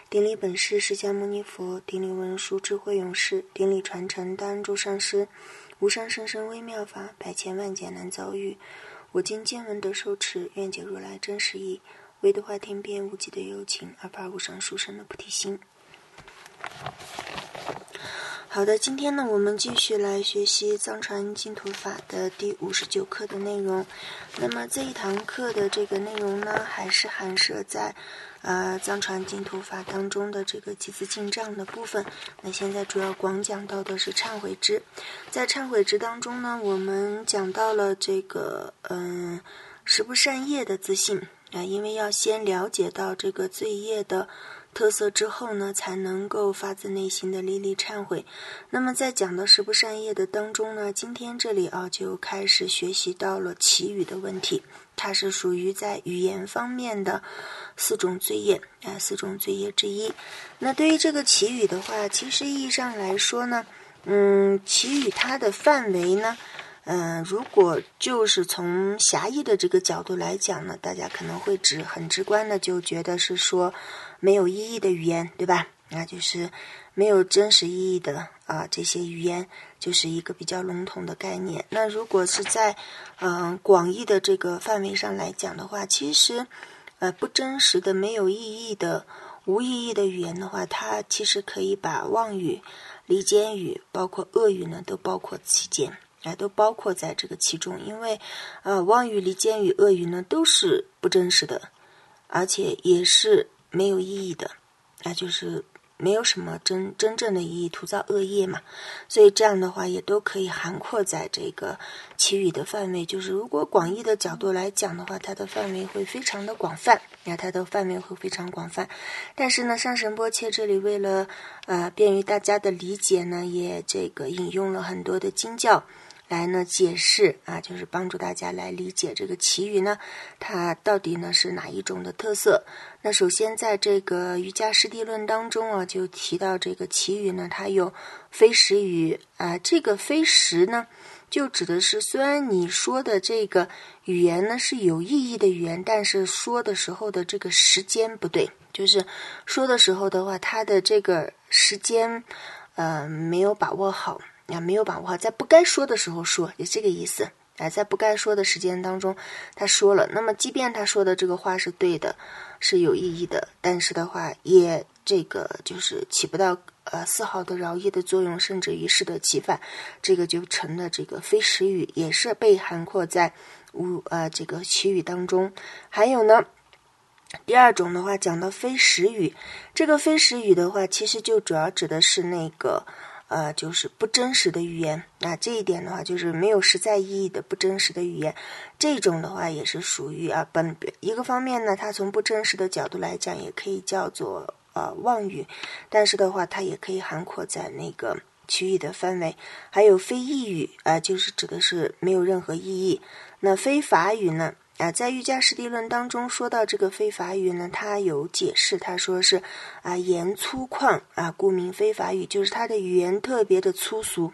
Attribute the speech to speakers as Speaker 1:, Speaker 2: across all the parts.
Speaker 1: 顶礼本师释迦牟尼佛，顶礼文殊智慧勇士，顶礼传承大安住上师。无上甚深微妙法，百千万劫难遭遇。我今见闻得受持，愿解如来真实义。为度化天边无际的有情，而发无上殊胜的菩提心。好的，今天呢，我们继续来学习藏传净土法的第59课的内容。那么这一堂课的这个内容呢，还是含摄在藏传净土法当中的这个集资进账的部分。那现在主要广讲到的是忏悔支。在忏悔支当中呢，我们讲到了这个十不善业的自信因为要先了解到这个罪业的特色之后呢，才能够发自内心的历历忏悔。那么在讲的十不善业的当中呢，今天这里就开始学习到了祈语的问题。它是属于在语言方面的四种罪业之一。那对于这个祈语的话，其实意义上来说呢，祈语它的范围呢，如果就是从狭义的这个角度来讲呢，大家可能会很直观的就觉得是说没有意义的语言，对吧？那就是没有真实意义的这些语言就是一个比较笼统的概念。那如果是在广义的这个范围上来讲的话，其实不真实的、没有意义的、无意义的语言的话，它其实可以把妄语、离间语包括恶语呢都包括其间都包括在这个其中。因为妄语、离间语、恶语呢都是不真实的，而且也是没有意义的，就是没有什么真正的意义，徒造恶业嘛。所以这样的话也都可以涵括在这个祈语的范围。就是如果广义的角度来讲的话，它的范围会非常的广泛，但是呢，上神波切这里为了便于大家的理解呢，也这个引用了很多的经教来呢解释就是帮助大家来理解这个祈语呢，它到底呢是哪一种的特色。那首先在这个瑜伽师地论当中就提到这个祈语呢，它有非实语这个非实呢就指的是虽然你说的这个语言呢是有意义的语言，但是说的时候的这个时间不对，就是说的时候的话，它的这个时间没有把握好在不该说的时候说，也这个意思在不该说的时间当中他说了，那么即便他说的这个话是对的，是有意义的，但是的话也这个就是起不到丝毫的饶益的作用，甚至于适得其反，这个就成了这个非实语，也是被涵括在这个祈语当中。还有呢，第二种的话讲到非实语，这个非实语的话其实就主要指的是那个就是不真实的语言这一点的话就是没有实在意义的不真实的语言。这种的话也是属于一个方面呢，它从不真实的角度来讲也可以叫做妄语，但是的话它也可以涵括在那个祈语的范围。还有非义语就是指的是没有任何意义。那非法语呢在瑜伽师地论当中说到这个非法语呢，他有解释，他说是言粗犷故名非法语，就是他的语言特别的粗俗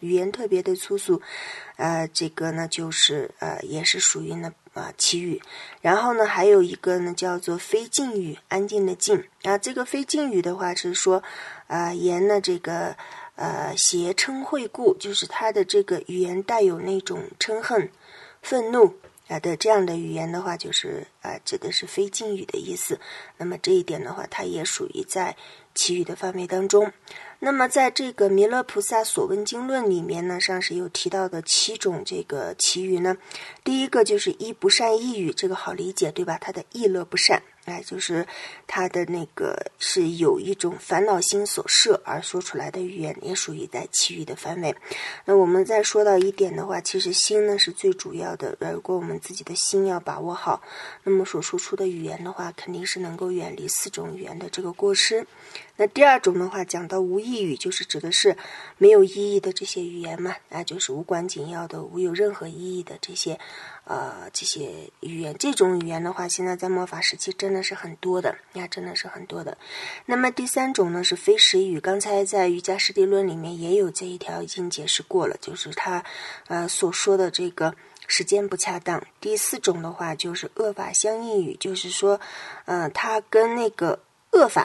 Speaker 1: 这个呢就是也是属于呢祈语。然后呢还有一个呢叫做非静语，安静的静这个非静语的话是说言呢这个邪嗔恚故，就是他的这个语言带有那种嗔恨、愤怒的这样的语言的话，就是指的是非静语的意思。那么这一点的话，它也属于在祈语的范围当中。那么在这个弥勒菩萨所问经论里面呢，上师有提到的7种这个祈语呢，第一个就是一不善意语，这个好理解对吧？它的意乐不善就是它的那个是有一种烦恼心所摄而说出来的语言，也属于在祈语的范围。那我们再说到一点的话，其实心呢是最主要的，如果我们自己的心要把握好，那么所说出的语言的话肯定是能够远离4种语言的这个过失。那第二种的话讲到无意语，就是指的是没有意义的这些语言嘛就是无关紧要的、无有任何意义的这些语言。这种语言的话现在在末法时期真的是很多的那么第三种呢是非实语，刚才在瑜伽师地论里面也有这一条已经解释过了，就是他所说的这个时间不恰当。第4种的话就是恶法相应语，就是说它跟那个恶法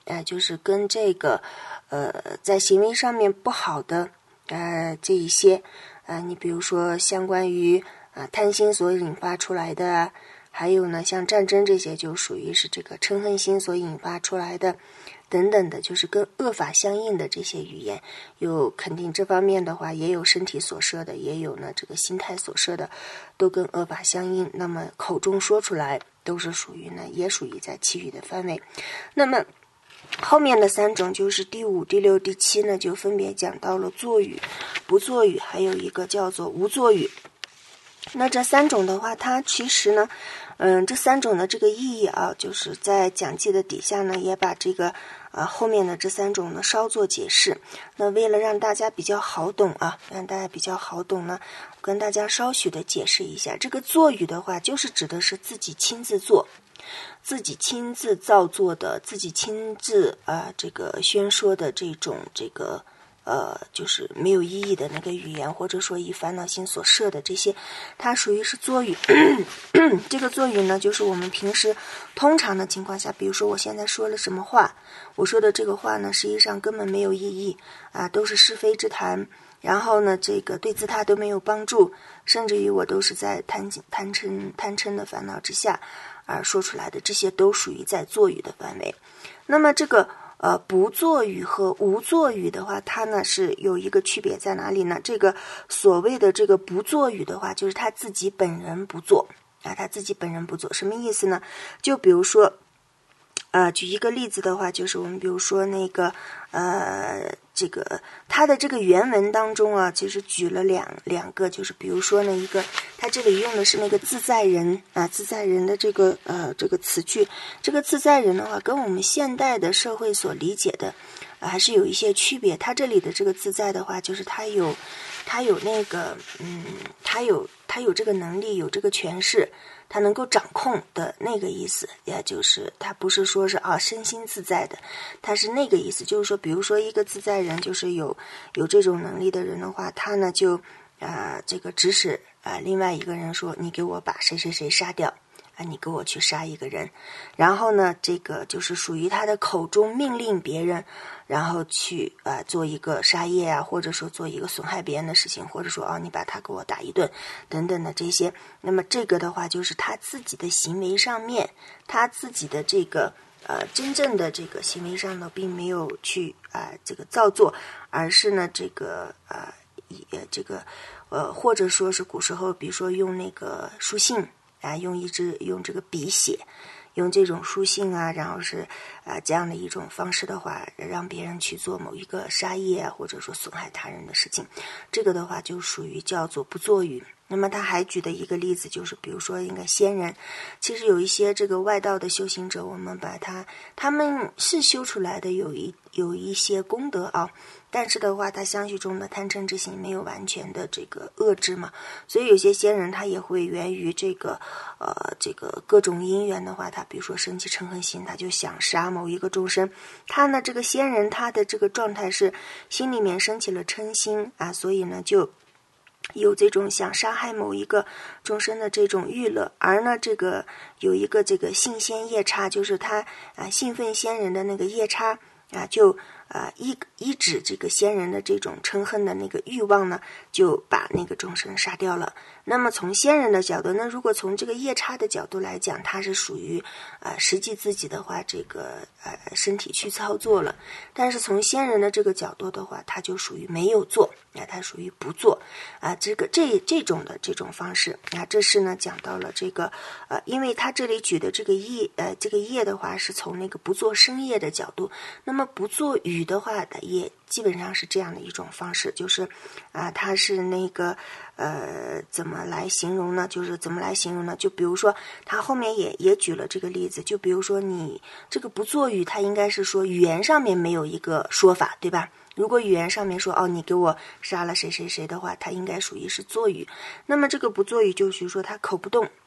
Speaker 1: 就是跟这个在行为上面不好的这一些你比如说相关于贪心所引发出来的还有呢像战争这些就属于是这个嗔恨心所引发出来的等等的，就是跟恶法相应的这些语言，有肯定这方面的话也有身体所摄的，也有呢这个心态所摄的，都跟恶法相应，那么口中说出来都是属于呢也属于在绮语的范围。那么后面的3种就是第5、第6、第7呢，就分别讲到了作语、不作语，还有一个叫做无作语。那这3种的话，它其实呢，这3种的这个意义就是在讲记的底下呢，也把这个后面的这3种呢稍作解释。那为了让大家比较好懂让大家比较好懂呢，跟大家稍许的解释一下，这个作语的话，就是指的是自己亲自做。自己亲自造作的，自己亲自这个宣说的这种这个就是没有意义的那个语言，或者说以烦恼心所摄的这些，它属于是作语。这个作语呢，就是我们平时通常的情况下，比如说我现在说了什么话，我说的这个话呢，实际上根本没有意义都是是非之谈。然后呢，这个对自他都没有帮助，甚至于我都是在贪嗔的烦恼之下而说出来的，这些都属于在作语的范围。那么这个不作语和无作语的话，它呢是有一个区别在哪里呢？这个所谓的这个不作语的话，就是他自己本人不做他自己本人不做，什么意思呢？就比如说举一个例子的话，就是我们比如说那个这个它的这个原文当中其实举了两个，就是比如说呢一个，它这里用的是那个自在人自在人的这个词句。这个自在人的话，跟我们现代的社会所理解的还是有一些区别。它这里的这个自在的话，就是它有那个它有这个能力，有这个权势，他能够掌控的那个意思，也就是他不是说是身心自在的，他是那个意思，就是说比如说一个自在人，就是有这种能力的人的话，他呢就这个指使另外一个人说，你给我把谁谁谁杀掉你给我去杀一个人，然后呢这个就是属于他的口中命令别人，然后去做一个杀业或者说做一个损害别人的事情，或者说你把他给我打一顿等等的这些。那么这个的话就是他自己的行为上面，他自己的这个真正的这个行为上呢并没有去这个造作，而是呢这个这个或者说是古时候比如说用那个书信用这个笔写，用这种书信然后是这样的一种方式的话，让别人去做某一个杀业或者说损害他人的事情，这个的话就属于叫做不作语。那么他还举的一个例子就是，比如说应该仙人，其实有一些这个外道的修行者，我们把他们是修出来的有一些功德但是的话，他相续中的贪嗔之心没有完全的这个遏制嘛，所以有些仙人他也会源于这个各种因缘的话，他比如说升起嗔恨心，他就想杀某一个众生，他呢这个仙人他的这个状态是心里面升起了嗔心所以呢就有这种想杀害某一个众生的这种欲乐，而呢这个有一个这个信仙夜叉，就是他信奉仙人的那个夜叉就依止这个仙人的这种嗔恨的那个欲望呢，就把那个众生杀掉了。那么从仙人的角度，那如果从这个夜叉的角度来讲，它是属于实际自己的话，这个身体去操作了。但是从仙人的这个角度的话，它就属于没有做，它属于不做这种的这种方式这是呢讲到了这个因为他这里举的这个业的话是从那个不做生业的角度，那么不做语的话也基本上是这样的一种方式，就是它是那个怎么来形容呢？就比如说他后面也举了这个例子，就比如说你这个不作语，它应该是说语言上面没有一个说法，对吧？如果语言上面说你给我杀了谁谁谁的话，它应该属于是作语。那么这个不作语就是说他口不动，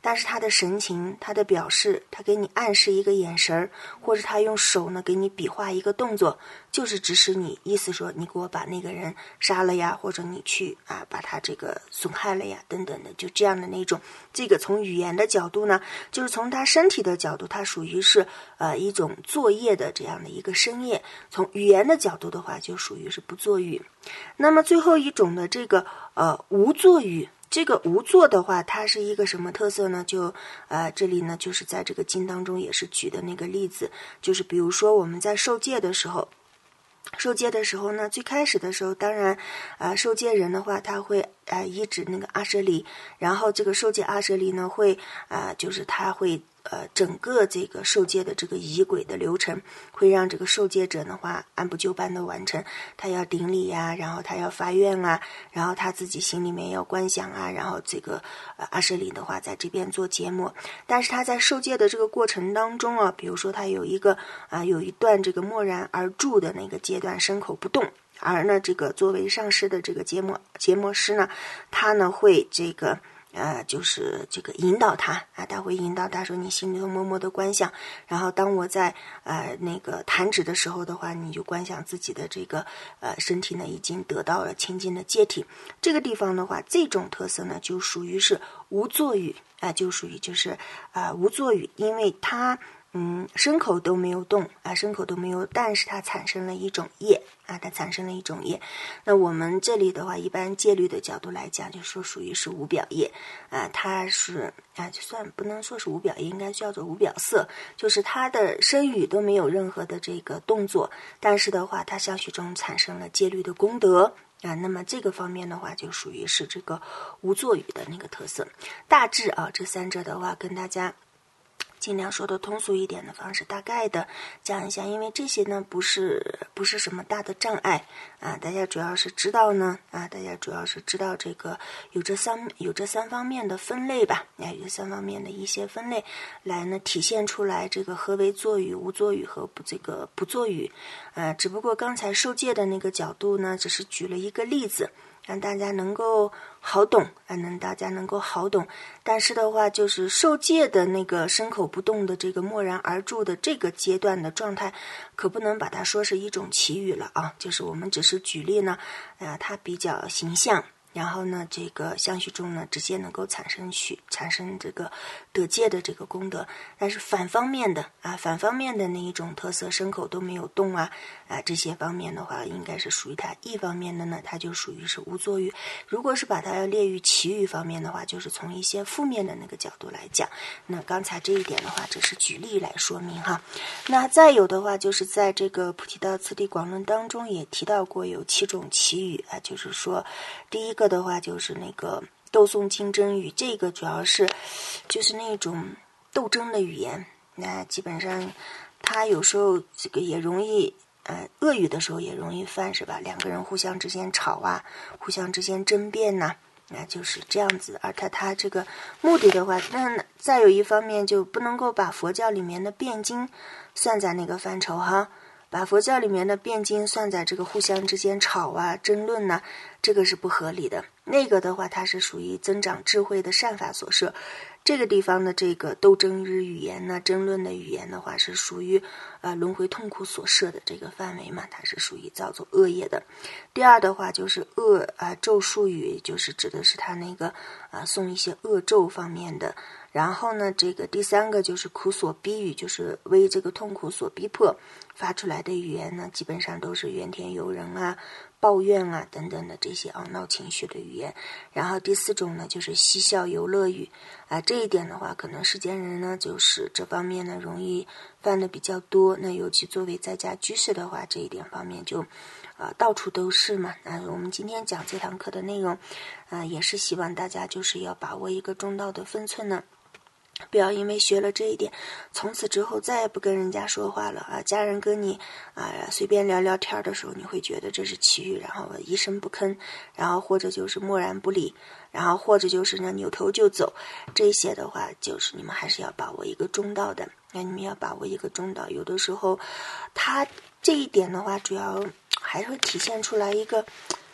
Speaker 1: 但是他的神情、他的表示，他给你暗示一个眼神儿，或者他用手呢给你比划一个动作，就是指使你，意思说你给我把那个人杀了呀，或者你去把他这个损害了呀，等等的，就这样的那种。这个从语言的角度呢，就是从他身体的角度，它属于是一种作业的这样的一个声业；从语言的角度的话，就属于是不作语。那么最后一种的这个无作语。这个无作的话，它是一个什么特色呢？就这里呢，就是在这个经当中也是举的那个例子，就是比如说我们在受戒的时候，呢，最开始的时候，当然受戒人的话，他会依止那个阿舍利，然后这个受戒阿舍利呢会就是他会整个这个受戒的这个仪轨的流程，会让这个受戒者的话按部就班的完成。他要顶礼呀，然后他要发愿啊，然后他自己心里面要观想啊，然后这个阿舍利的话在这边做结末。但是他在受戒的这个过程当中啊，比如说他有一段这个默然而住的那个阶段，身口不动。而呢，这个作为上师的这个结末师呢，他呢会这个就是这个引导他他会引导他说你心里头默默的观想，然后当我在那个弹指的时候的话，你就观想自己的这个身体呢已经得到了清净的戒体。这个地方的话，这种特色呢就属于是无作语就属于就是无作语，因为它身口都没有动身口都没有，但是它产生了一种业它产生了一种业。那我们这里的话，一般戒律的角度来讲，就说属于是无表业它是就算不能说是无表业，应该叫做无表色，就是它的身语都没有任何的这个动作，但是的话，它相续中产生了戒律的功德那么这个方面的话，就属于是这个无作语的那个特色。大致这三者的话，跟大家尽量说的通俗一点的方式，大概的讲一下，因为这些呢不是什么大的障碍大家主要是知道呢大家主要是知道这个有这三方面的分类吧有这三方面的一些分类来呢体现出来这个何为作语、无作语和不作语只不过刚才受戒的那个角度呢，只是举了一个例子。让大家能够好懂大家能够好懂。但是的话，就是受戒的那个身口不动的这个默然而住的这个阶段的状态，可不能把它说是一种祈语了就是我们只是举例呢它比较形象。然后呢，这个相续中呢，直接能够产生这个得戒的这个功德。但是反方面的那一种特色，身口都没有动这些方面的话，应该是属于它一方面的呢，它就属于是无作语。如果是把它要列于祈语方面的话，就是从一些负面的那个角度来讲。那刚才这一点的话，只是举例来说明那再有的话，就是在这个菩提道次第广论当中也提到过有7种祈语就是说第一个的话就是那个斗诵竞争语，这个主要是就是那种斗争的语言。那基本上它有时候这个也容易恶语的时候也容易犯是吧？两个人互相之间吵互相之间争辩就是这样子。而它这个目的的话，那再有一方面就不能够把佛教里面的辩经算在那个范畴把佛教里面的辩经算在这个互相之间吵争论这个是不合理的。那个的话，它是属于增长智慧的善法所摄。这个地方的这个斗争之语言争论的语言的话，是属于轮回痛苦所摄的这个范围嘛，它是属于造作恶业的。第二的话就是恶咒术语，就是指的是他那个诵一些恶咒方面的。然后呢，这个第三个就是苦所逼语，就是为这个痛苦所逼迫发出来的语言呢，基本上都是怨天尤人抱怨等等的这些闹情绪的语言。然后第4种呢，就是嬉笑游乐语这一点的话，可能世间人呢，就是这方面呢容易犯的比较多。那尤其作为在家居士的话，这一点方面就到处都是嘛。我们今天讲这堂课的内容也是希望大家就是要把握一个中道的分寸呢。不要因为学了这一点，从此之后再也不跟人家说话了家人跟你随便聊聊天的时候，你会觉得这是祈语，然后一声不吭，然后或者就是默然不理，然后或者就是呢扭头就走。这些的话，就是你们还是要把握一个中道的。你们要把握一个中道。有的时候，它这一点的话，主要还会体现出来一个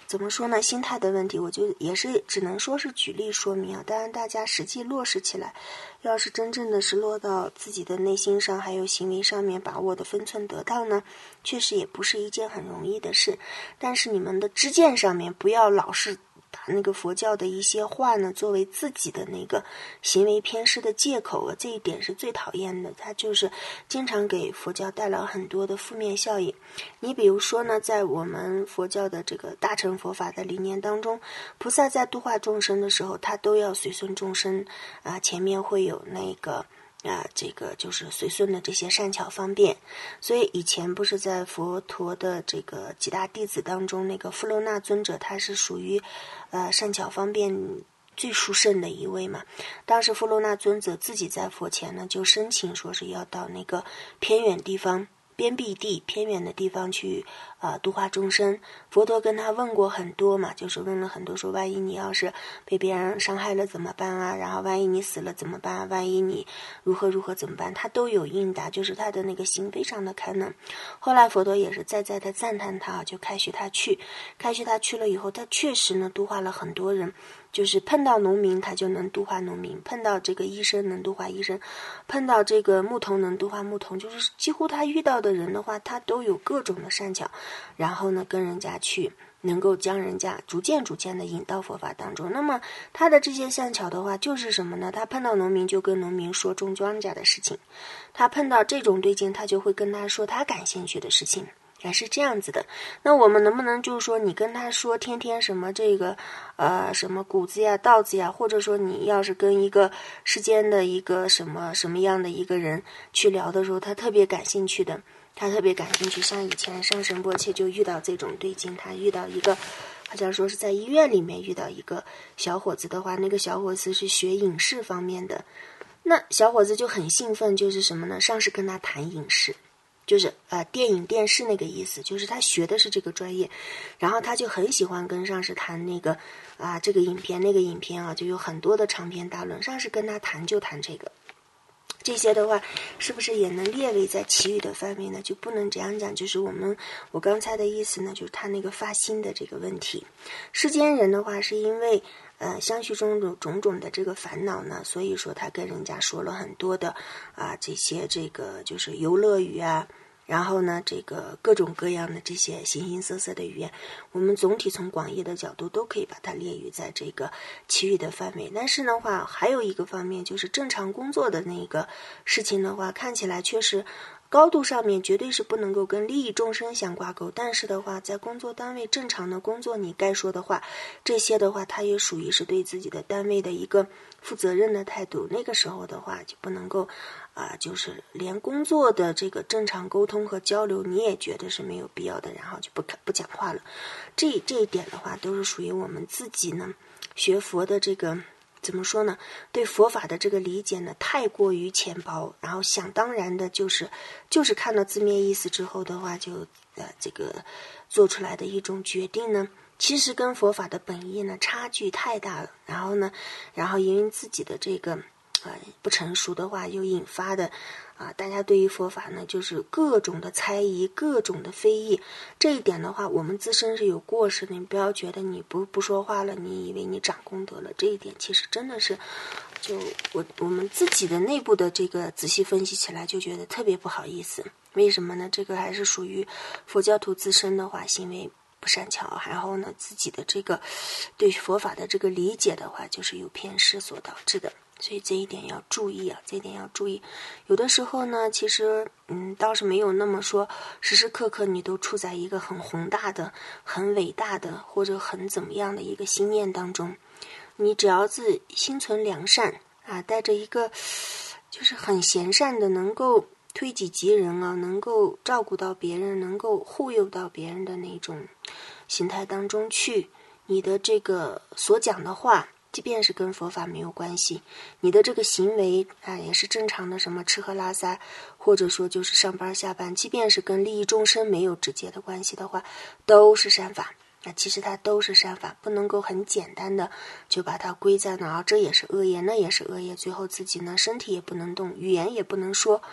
Speaker 1: 怎么说呢？心态的问题，我就也是只能说是举例说明啊。当然，大家实际落实起来，要是真正的是落到自己的内心上，还有行为上面把握的分寸得当呢，确实也不是一件很容易的事。但是你们的知见上面，不要老是把那个佛教的一些话呢，作为自己的那个行为偏失的借口啊，这一点是最讨厌的。它就是经常给佛教带来很多的负面效应。你比如说呢，在我们佛教的这个大乘佛法的理念当中，菩萨在度化众生的时候，他都要随顺众生啊，前面会有那个这个就是随顺的这些善巧方便。所以以前不是在佛陀的这个几大弟子当中，那个富楼那尊者他是属于善巧方便最殊胜的一位嘛。当时富楼那尊者自己在佛前呢，就申请说是要到那个偏远地方、边僻地、偏远的地方去度化众生。佛陀跟他问过很多嘛，就是问了很多，说万一你要是被别人伤害了怎么办啊？然后万一你死了怎么办啊？万一你如何如何怎么办？他都有应答，就是他的那个心非常的开朗。后来佛陀也是再的赞叹他，就开许他去了以后，他确实呢度化了很多人。就是碰到农民他就能度化农民，碰到这个医生能度化医生，碰到这个牧童能度化牧童，就是几乎他遇到的人的话，他都有各种的善巧，然后呢跟人家去能够将人家逐渐的引到佛法当中。那么他的这些善巧的话就是什么呢？他碰到农民就跟农民说种庄稼的事情，他碰到这种对境他就会跟他说他感兴趣的事情，还是这样子的。那我们能不能就是说你跟他说天天什么这个什么谷子呀稻子呀，或者说你要是跟一个世间的一个什么样的一个人去聊的时候，他特别感兴趣，像以前上仁波切就遇到这种对境，他遇到一个好像说是在医院里面遇到一个小伙子的话，那个小伙子是学影视方面的，那小伙子就很兴奋，就是什么呢？上师跟他谈影视，就是电影电视那个意思，就是他学的是这个专业，然后他就很喜欢跟上师谈那个这个影片那个影片啊，就有很多的长篇大论，上师跟他谈就谈这个。这些的话是不是也能列为在其余的范围呢？就不能这样讲，就是我刚才的意思呢，就是他那个发心的这个问题。世间人的话是因为相续中的种种的这个烦恼呢，所以说他跟人家说了很多的这些这个就是游乐语啊，然后呢这个各种各样的这些形形色色的语言，我们总体从广义的角度都可以把它列于在这个其余的范围。但是的话还有一个方面，就是正常工作的那个事情的话，看起来确实高度上面绝对是不能够跟利益众生相挂钩，但是的话在工作单位正常的工作，你该说的话，这些的话它也属于是对自己的单位的一个负责任的态度。那个时候的话就不能够就是连工作的这个正常沟通和交流你也觉得是没有必要的，然后就不讲话了。这一点的话都是属于我们自己呢学佛的这个怎么说呢，对佛法的这个理解呢太过于浅薄，然后想当然的就是看到字面意思之后的话就这个做出来的一种决定呢，其实跟佛法的本意呢差距太大了。然后因为自己的这个不成熟的话，又引发的大家对于佛法呢就是各种的猜疑，各种的非议。这一点的话我们自身是有过失的，你不要觉得你不说话了，你以为你长功德了，这一点其实真的是就我们自己的内部的这个仔细分析起来就觉得特别不好意思。为什么呢？这个还是属于佛教徒自身的话行为不善巧，然后呢自己的这个对佛法的这个理解的话就是有偏失所导致的，所以这一点要注意啊，这一点要注意。有的时候呢其实倒是没有那么说时时刻刻你都处在一个很宏大的很伟大的或者很怎么样的一个心念当中，你只要是心存良善带着一个就是很贤善的能够推己及人能够照顾到别人，能够护佑到别人的那种心态当中去，你的这个所讲的话即便是跟佛法没有关系，你的这个行为也是正常的，什么吃喝拉撒，或者说就是上班下班，即便是跟利益众生没有直接的关系的话，都是善法。其实它都是善法，不能够很简单的就把它归在这也是恶业，那也是恶业，最后自己呢身体也不能动，语言也不能说，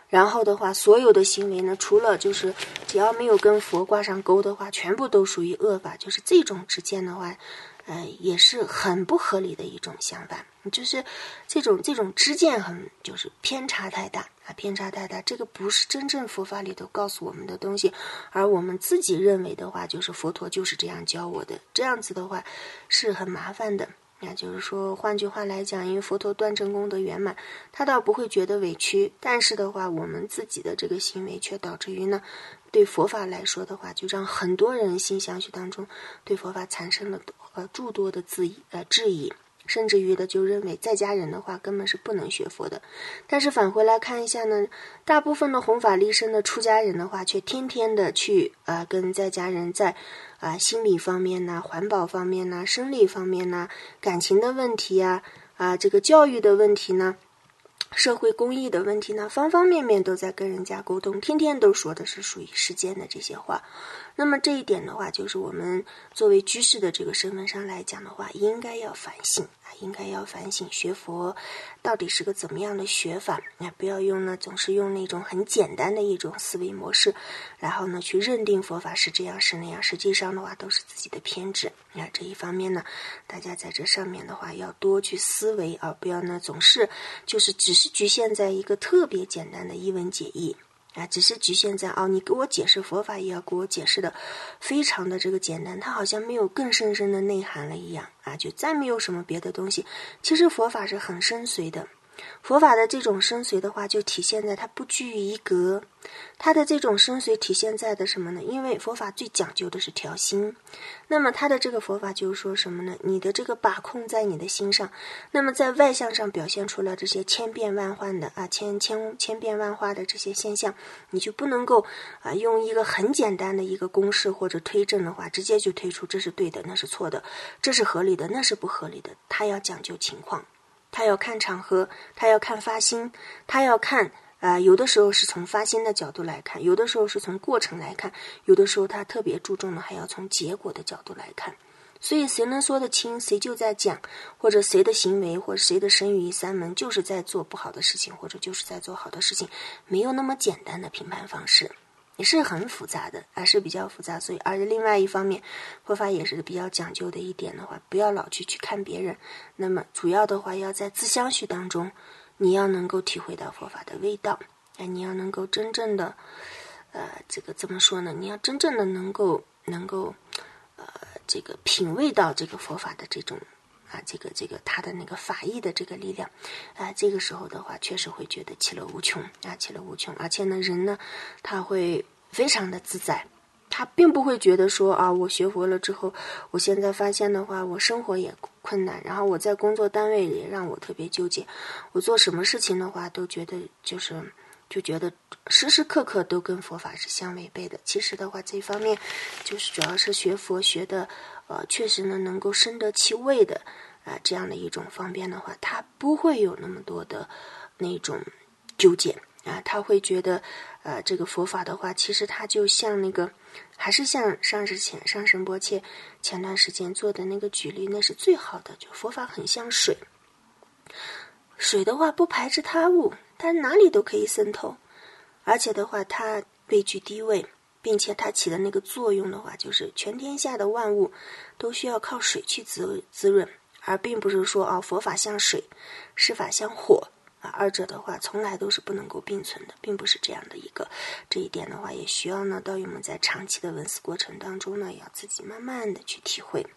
Speaker 1: 然后的话，所有的行为呢，除了就是只要没有跟佛挂上钩的话，全部都属于恶法。就是这种之间的话，也是很不合理的一种想法。就是这种知见就是偏差太大啊，偏差太大。这个不是真正佛法里头告诉我们的东西，而我们自己认为的话，就是佛陀就是这样教我的。这样子的话是很麻烦的。那就是说，换句话来讲，因为佛陀断证功德圆满，他倒不会觉得委屈，但是的话，我们自己的这个行为却导致于呢，对佛法来说的话，就让很多人心相续当中对佛法产生了诸多的质疑，甚至于的就认为在家人的话根本是不能学佛的。但是返回来看一下呢，大部分的弘法利生的出家人的话，却天天的去跟在家人在心理方面呐、环保方面呐、生理方面呐、感情的问题呀、这个教育的问题呢、社会公益的问题呢，方方面面都在跟人家沟通，天天都说的是属于世间的这些话。那么这一点的话，就是我们作为居士的这个身份上来讲的话，应该要反省应该要反省学佛到底是个怎么样的学法。不要总是用那种很简单的一种思维模式，然后呢去认定佛法是这样是那样，实际上的话都是自己的偏执。这一方面呢，大家在这上面的话要多去思维不要呢总是就是只是局限在一个特别简单的一文解义。只是局限在你给我解释佛法也要给我解释的非常的这个简单，它好像没有更深深的内涵了一样就再没有什么别的东西。其实佛法是很深邃的，佛法的这种深邃的话，就体现在它不拘于一格。它的这种深邃体现在的什么呢？因为佛法最讲究的是调心，那么它的这个佛法就是说什么呢？你的这个把控在你的心上，那么在外向上表现出来这些千变万化的千变万化的这些现象，你就不能够用一个很简单的一个公式或者推证的话，直接就推出这是对的，那是错的，这是合理的，那是不合理的。它要讲究情况，他要看场合，他要看发心，他要看有的时候是从发心的角度来看，有的时候是从过程来看，有的时候他特别注重的还要从结果的角度来看。所以谁能说得清谁就在讲，或者谁的行为或者谁的身语意三门就是在做不好的事情，或者就是在做好的事情，没有那么简单的评判方式，也是很复杂的是比较复杂。所以而且另外一方面，佛法也是比较讲究的一点的话，不要老去看别人，那么主要的话要在自相续当中，你要能够体会到佛法的味道你要能够真正的这个怎么说呢，你要真正的能够这个品味到这个佛法的这种这个他的那个法义的这个力量这个时候的话确实会觉得其乐无穷其乐无穷。而且呢人呢他会非常的自在，他并不会觉得说我学佛了之后，我现在发现的话我生活也困难，然后我在工作单位也让我特别纠结，我做什么事情的话都觉得就觉得时时刻刻都跟佛法是相违背的。其实的话这方面就是主要是学佛学的确实呢能够深得其味的这样的一种方便的话，他不会有那么多的那种纠结他会觉得这个佛法的话，其实它就像那个还是像上神波切前段时间做的那个举例，那是最好的。就佛法很像水，水的话不排斥他物，它哪里都可以渗透，而且的话它位居低位，并且它起的那个作用的话，就是全天下的万物都需要靠水去滋润，而并不是说佛法像水，施法像火二者的话从来都是不能够并存的，并不是这样的一个。这一点的话也需要呢道友们在长期的闻思过程当中呢，要自己慢慢的去体会，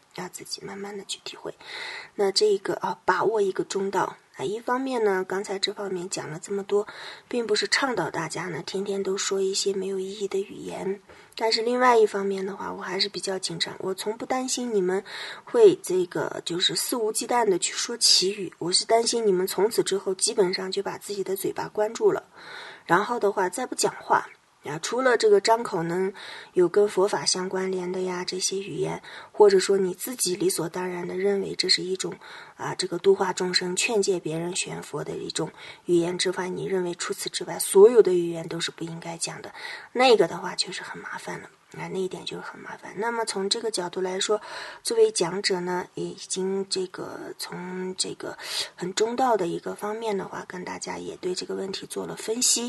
Speaker 1: 那这个把握一个中道一方面呢，刚才这方面讲了这么多，并不是倡导大家呢天天都说一些没有意义的语言，但是另外一方面的话，我还是比较紧张，我从不担心你们会这个就是肆无忌惮的去说奇语，我是担心你们从此之后基本上就把自己的嘴巴关住了，然后的话再不讲话除了这个张口能有跟佛法相关联的这些语言，或者说你自己理所当然的认为这是一种这个度化众生劝诫别人学佛的一种语言之外，你认为除此之外所有的语言都是不应该讲的，那个的话就是很麻烦了那一点就是很麻烦。那么从这个角度来说，作为讲者呢，也已经从这个很中道的一个方面的话，跟大家也对这个问题做了分析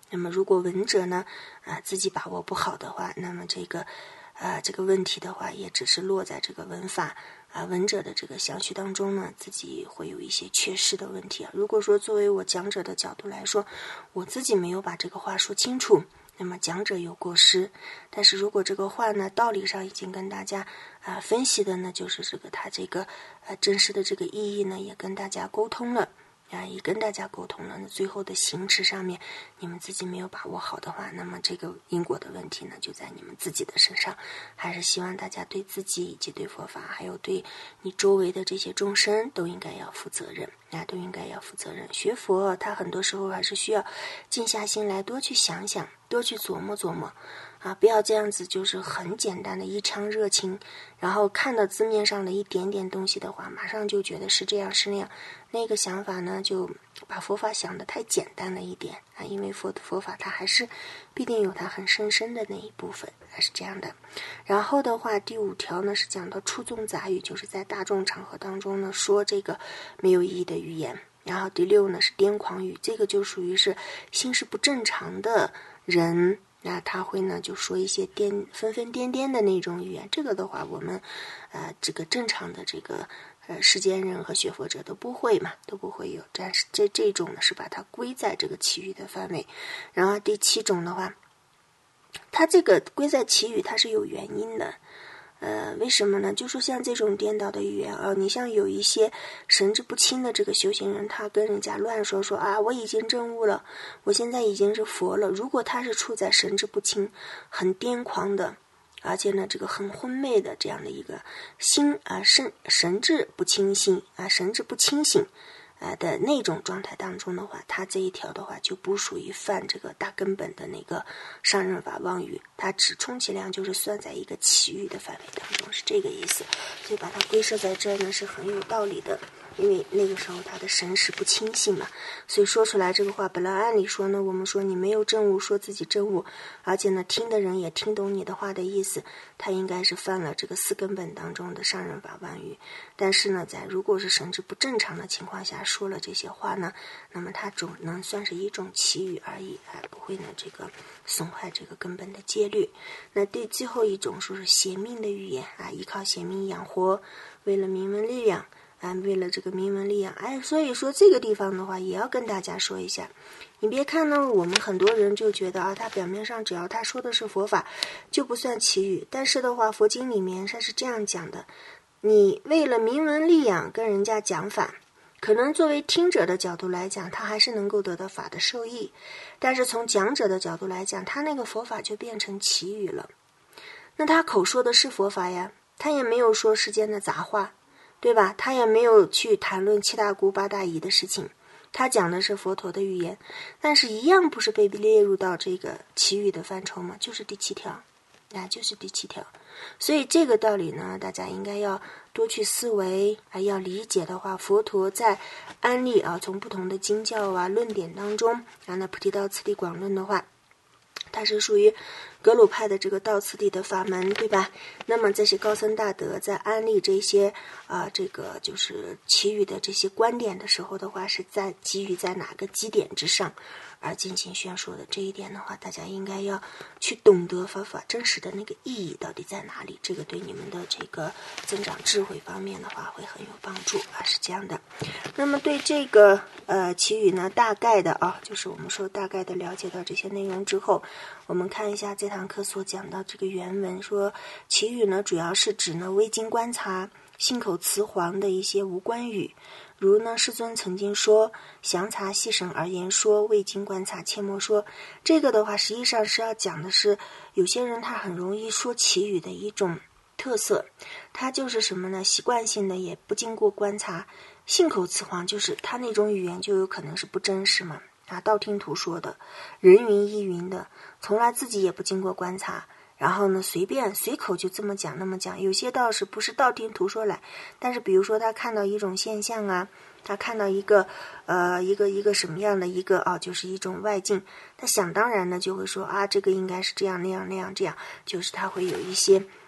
Speaker 1: 那么如果闻者呢自己把握不好的话，那么这个问题的话也只是落在这个文法闻者的这个详叙当中呢，自己会有一些缺失的问题如果说作为我讲者的角度来说，我自己没有把这个话说清楚，那么讲者有过失。但是如果这个话呢道理上已经跟大家分析的呢，就是这个它这个真实的这个意义呢也跟大家沟通了也跟大家沟通了，那最后的行持上面你们自己没有把握好的话，那么这个因果的问题呢就在你们自己的身上。还是希望大家对自己以及对佛法还有对你周围的这些众生都应该要负责任都应该要负责任。学佛它很多时候还是需要静下心来多去想想，多去琢磨琢磨不要这样子就是很简单的一腔热情，然后看到字面上的一点点东西的话马上就觉得是这样是那样，那个想法呢就把佛法想得太简单了一点因为佛法它还是必定有它很深深的那一部分，还是这样的。然后的话第5条呢是讲到出众杂语，就是在大众场合当中呢说这个没有意义的语言。然后第6呢是癫狂语，这个就属于是心是不正常的人他会呢就说一些疯疯癫癫的那种语言，这个的话我们这个正常的这个世间人和学佛者都不会嘛，都不会有，但是这种呢是把它归在这个其余的范围。然后第7种的话，它这个归在其余它是有原因的为什么呢？就说像这种颠倒的语言你像有一些神志不清的这个修行人，他跟人家乱说我已经证悟了，我现在已经是佛了。如果他是处在神志不清很癫狂的，而且呢这个很昏昧的这样的一个心神志不清醒神志不清醒的那种状态当中的话，他这一条的话就不属于犯这个大根本的那个上任法妄语，它只充其量就是算在一个其余的范围当中，是这个意思。所以把它归设在这儿呢是很有道理的，因为那个时候他的神识不清醒嘛，所以说出来这个话本来按理说呢，我们说你没有证悟，说自己证悟，而且呢听的人也听懂你的话的意思，他应该是犯了这个4根本当中的上任法妄语。但是呢在如果是神志不正常的情况下说了这些话呢，那么它只能算是一种奇语而已不会呢这个损坏这个根本的戒律。那最后一种说是邪命的语言依靠邪命养活，为了名闻利养为了这个名闻利养所以说这个地方的话也要跟大家说一下，你别看呢我们很多人就觉得他表面上只要他说的是佛法就不算奇语，但是的话佛经里面它是这样讲的，你为了名闻利养跟人家讲法，可能作为听者的角度来讲他还是能够得到法的受益，但是从讲者的角度来讲，他那个佛法就变成奇语了。那他口说的是佛法呀，他也没有说世间的杂话，对吧？他也没有去谈论七大姑八大姨的事情，他讲的是佛陀的语言，但是一样不是被列入到这个奇语的范畴吗？就是第7条就是第7条。所以这个道理呢大家应该要多去思维要理解的话，佛陀在安利从不同的经教论点当中那菩提道次第广论的话，它是属于格鲁派的这个道次第的法门，对吧？那么这些高僧大德在安利这些这个就是其余的这些观点的时候的话，是在基于在哪个基点之上而进行宣说的，这一点的话大家应该要去懂得佛法真实的那个意义到底在哪里，这个对你们的这个增长智慧方面的话会很有帮助是这样的。那么对这个其余呢大概的就是我们说大概的了解到这些内容之后，我们看一下这堂课所讲到这个原文，说其余呢主要是指呢未经观察信口雌黄的一些无关语，如呢世尊曾经说详察细审而言说，未经观察切莫说。这个的话实际上是要讲的是有些人他很容易说其语的一种特色，他就是什么呢？习惯性的也不经过观察，信口雌黄，就是他那种语言就有可能是不真实嘛道听途说的，人云亦云的，从来自己也不经过观察，然后呢随口就这么讲那么讲。有些倒是不是道听途说来，但是比如说他看到一种现象他看到一个什么样的一个就是一种外境，他想当然的就会说这个应该是这样那样那样这样，就是他会有一些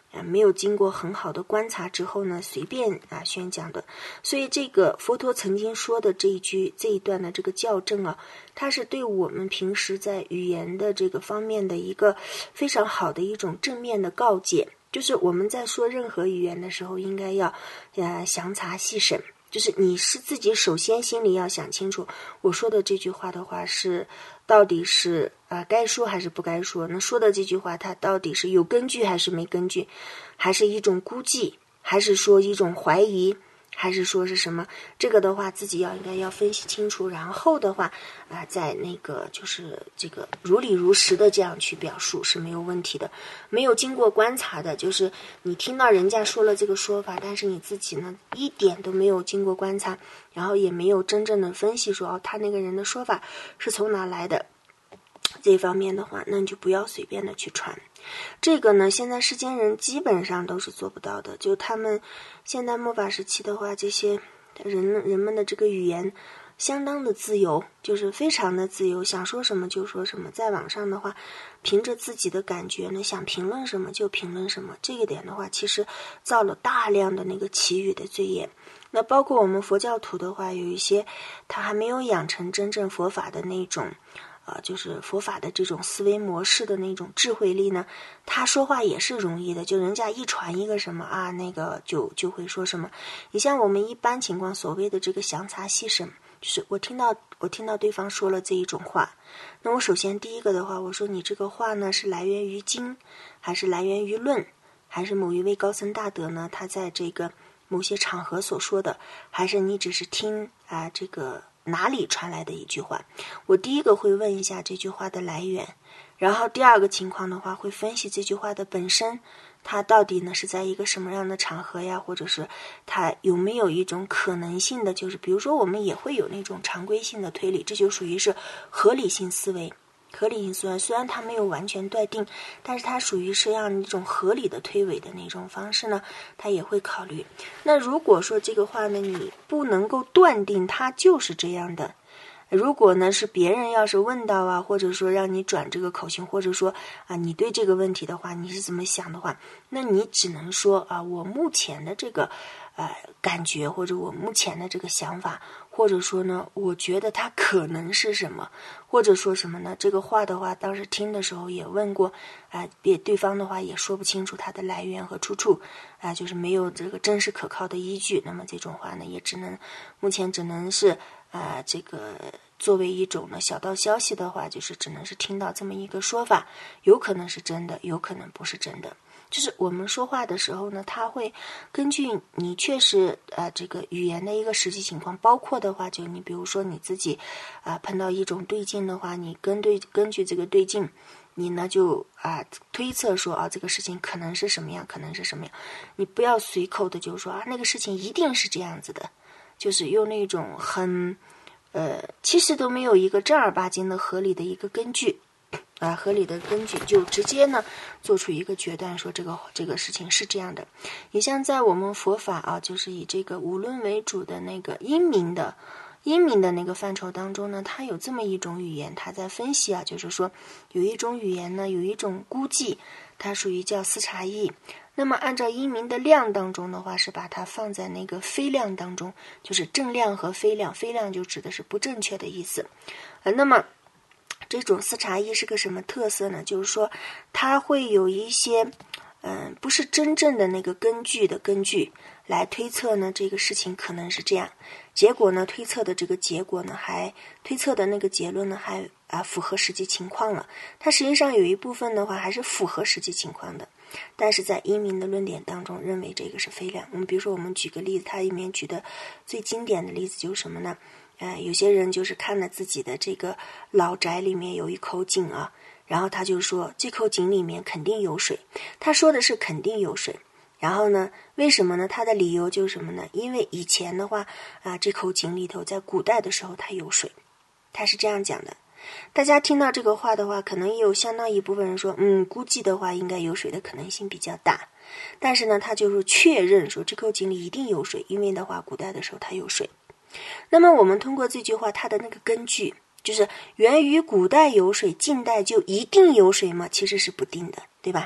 Speaker 1: 没有经过很好的观察之后呢，随便宣讲的。所以这个佛陀曾经说的这一段的这个校正啊，它是对我们平时在语言的这个方面的一个非常好的一种正面的告诫，就是我们在说任何语言的时候，应该要详查细审。就是你是自己首先心里要想清楚，我说的这句话的话是到底是该说还是不该说？那说的这句话它到底是有根据还是没根据？还是一种估计？还是说一种怀疑？还是说是什么？这个的话自己应该要分析清楚，然后的话在那个就是这个如理如实的这样去表述是没有问题的。没有经过观察的，就是你听到人家说了这个说法，但是你自己呢一点都没有经过观察，然后也没有真正的分析说他那个人的说法是从哪来的，这方面的话，那你就不要随便的去传。这个呢，现在世间人基本上都是做不到的。就他们现代末法时期的话，这些人们的这个语言相当的自由，就是非常的自由，想说什么就说什么。在网上的话，凭着自己的感觉呢，想评论什么就评论什么。这个点的话，其实造了大量的那个奇语的罪业。那包括我们佛教徒的话，有一些他还没有养成真正佛法的那种就是佛法的这种思维模式的那种智慧力呢，他说话也是容易的，就人家一传一个什么那个就会说什么。你像我们一般情况所谓的这个详查细审，就是我听到对方说了这一种话，那我首先第一个的话，我说你这个话呢是来源于经，还是来源于论，还是某一位高僧大德呢他在这个某些场合所说的，还是你只是听这个哪里传来的一句话。我第一个会问一下这句话的来源，然后第二个情况的话会分析这句话的本身，它到底呢是在一个什么样的场合呀，或者是它有没有一种可能性的，就是比如说我们也会有那种常规性的推理，这就属于是合理性思维。合理性虽然它没有完全断定，但是它属于是让一种合理的推诿的那种方式呢，它也会考虑。那如果说这个话呢，你不能够断定它就是这样的，如果呢是别人要是问到或者说让你转这个口型，或者说你对这个问题的话你是怎么想的话，那你只能说我目前的这个感觉，或者我目前的这个想法，或者说呢我觉得它可能是什么，或者说什么呢，这个话的话当时听的时候也问过对方的话也说不清楚它的来源和出处就是没有这个真实可靠的依据，那么这种话呢也目前只能是这个作为一种呢小道消息的话，就是只能是听到这么一个说法，有可能是真的，有可能不是真的。就是我们说话的时候呢，它会根据你确实这个语言的一个实际情况，包括的话就你比如说你自己碰到一种对境的话，你根据这个对境，你呢就推测说这个事情可能是什么样，可能是什么样，你不要随口的就说那个事情一定是这样子的，就是用那种很其实都没有一个正儿八经的合理的一个根据合理的根据就直接呢做出一个决断，说这个事情是这样的。也像在我们佛法就是以这个五论为主的那个因明的那个范畴当中呢，它有这么一种语言，它在分析就是说有一种语言呢，有一种估计，它属于叫思察义。那么按照因明的量当中的话，是把它放在那个非量当中，就是正量和非量，非量就指的是不正确的意思。那么这种思察义是个什么特色呢？就是说它会有一些不是真正的那个根据来推测呢这个事情可能是这样，结果呢推测的这个结果呢推测的那个结论呢还符合实际情况了，它实际上有一部分的话还是符合实际情况的，但是在因明的论点当中认为这个是非量。比如说我们举个例子，它里面举的最经典的例子就是什么呢？有些人就是看了自己的这个老宅里面有一口井然后他就说这口井里面肯定有水，他说的是肯定有水，然后呢为什么呢？他的理由就是什么呢？因为以前的话这口井里头在古代的时候它有水，他是这样讲的。大家听到这个话的话，可能也有相当一部分人说估计的话应该有水的可能性比较大，但是呢他就是确认说这口井里一定有水，因为的话古代的时候它有水。那么我们通过这句话它的那个根据，就是源于古代有水，近代就一定有水吗？其实是不定的，对吧？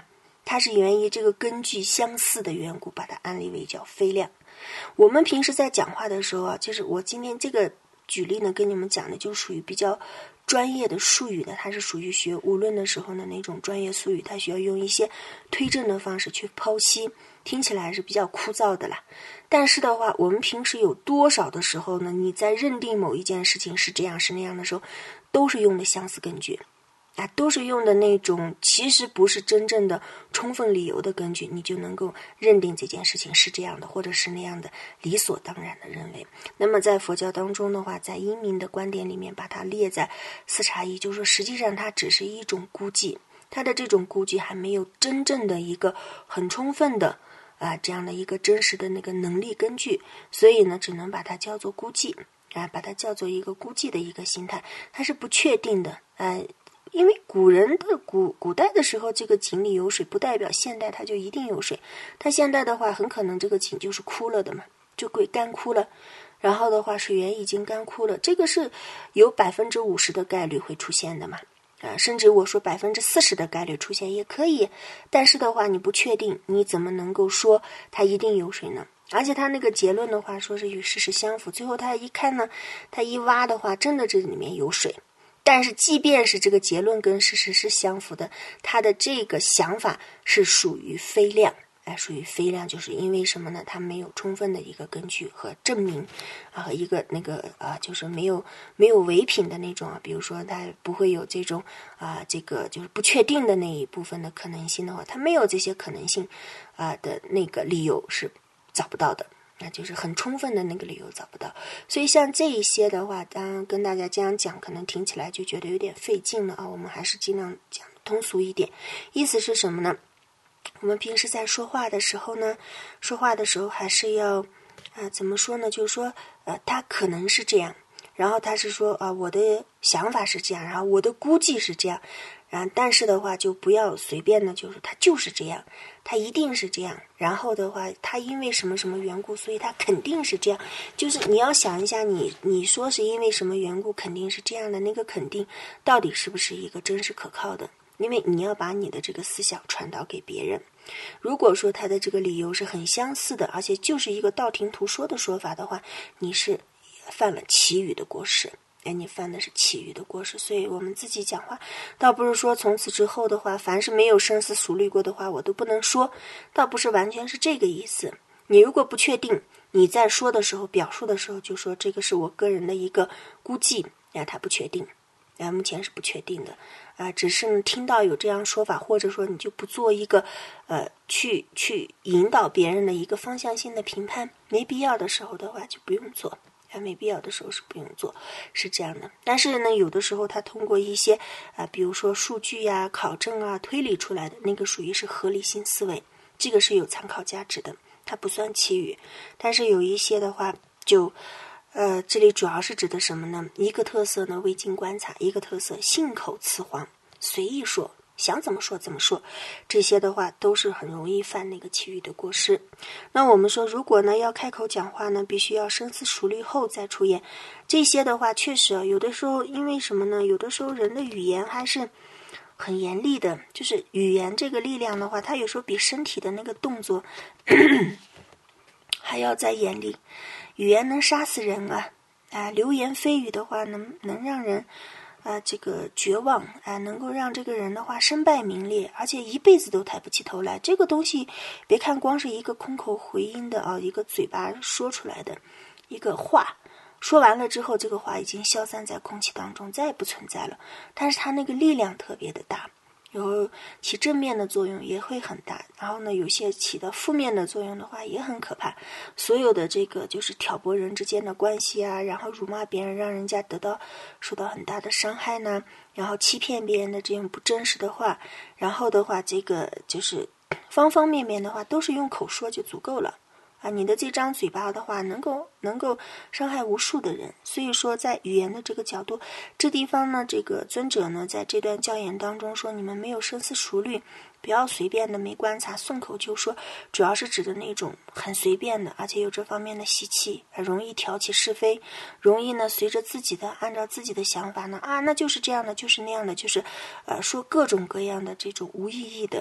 Speaker 1: 它是源于这个根据相似的缘故，把它安立为叫非量。我们平时在讲话的时候啊，就是我今天这个举例呢，跟你们讲的就属于比较专业的术语的，它是属于学无论的时候的那种专业术语，它需要用一些推证的方式去剖析，听起来还是比较枯燥的啦。但是的话，我们平时有多少的时候呢，你在认定某一件事情是这样是那样的时候，都是用的相似根据啊，都是用的那种其实不是真正的充分理由的根据，你就能够认定这件事情是这样的或者是那样的，理所当然的认为。那么在佛教当中的话，在因明的观点里面把它列在四差异，就是说实际上它只是一种估计，它的这种估计还没有真正的一个很充分的这样的一个真实的那个能力根据，所以呢只能把它叫做估计把它叫做一个估计的一个心态，它是不确定的因为古人的古代的时候，这个井里有水不代表现代它就一定有水，它现代的话很可能这个井就是枯了的嘛，就会干枯了，然后的话水源已经干枯了，这个是有50%的概率会出现的嘛甚至我说40%的概率出现也可以，但是的话你不确定，你怎么能够说它一定有水呢？而且他那个结论的话说是与事实相符，最后他一看呢，他一挖的话真的这里面有水，但是即便是这个结论跟事实是相符的，他的这个想法是属于非量属于非量，就是因为什么呢？他没有充分的一个根据和证明和一个那个就是没有伪品的那种比如说他不会有这种这个就是不确定的那一部分的可能性的话，他没有这些可能性的那个理由是找不到的，那就是很充分的那个理由找不到。所以像这一些的话，当然跟大家这样讲可能听起来就觉得有点费劲了我们还是尽量讲通俗一点。意思是什么呢？我们平时在说话的时候呢，还是要怎么说呢？就是说他可能是这样，然后他是说我的想法是这样，然后我的估计是这样，但是的话就不要随便的，就是他就是这样，他一定是这样，然后的话他因为什么什么缘故，所以他肯定是这样。就是你要想一下，你说是因为什么缘故肯定是这样的，那个肯定到底是不是一个真实可靠的？因为你要把你的这个思想传导给别人。如果说他的这个理由是很相似的，而且就是一个道听途说的说法的话，你是犯了其余的过失。你犯的是其余的过失。所以我们自己讲话倒不是说从此之后的话，凡是没有深思熟虑过的话我都不能说，倒不是完全是这个意思。你如果不确定，你在说的时候表述的时候就说这个是我个人的一个估计他不确定目前是不确定的只是听到有这样说法，或者说你就不做一个去引导别人的一个方向性的评判，没必要的时候的话就不用做没必要的时候是不用做，是这样的。但是呢有的时候他通过一些比如说数据考证推理出来的那个属于是合理性思维，这个是有参考价值的，它不算其余。但是有一些的话就这里主要是指的什么呢？一个特色呢未经观察，一个特色信口雌黄，随意说，想怎么说怎么说，这些的话都是很容易犯那个其余的过失。那我们说如果呢要开口讲话呢，必须要深思熟虑后再出言。这些的话确实有的时候因为什么呢？有的时候人的语言还是很严厉的，就是语言这个力量的话，它有时候比身体的那个动作还要再严厉。语言能杀死人流言蜚语的话能让人这个绝望能够让这个人的话身败名裂，而且一辈子都抬不起头来。这个东西别看光是一个空口回音的一个嘴巴说出来的一个话，说完了之后这个话已经消散在空气当中，再也不存在了，但是它那个力量特别的大，有起正面的作用也会很大，然后呢有些起到负面的作用的话也很可怕。所有的这个就是挑拨人之间的关系然后辱骂别人，让人家受到很大的伤害呢，然后欺骗别人的这种不真实的话，然后的话这个就是方方面面的话都是用口说就足够了你的这张嘴巴的话能够伤害无数的人。所以说在语言的这个角度，这地方呢这个尊者呢在这段教言当中说，你们没有深思熟虑，不要随便的没观察顺口就说，主要是指的那种很随便的，而且有这方面的习气容易挑起是非，容易呢随着自己的按照自己的想法呢那就是这样的就是那样的，就是说各种各样的这种无意义的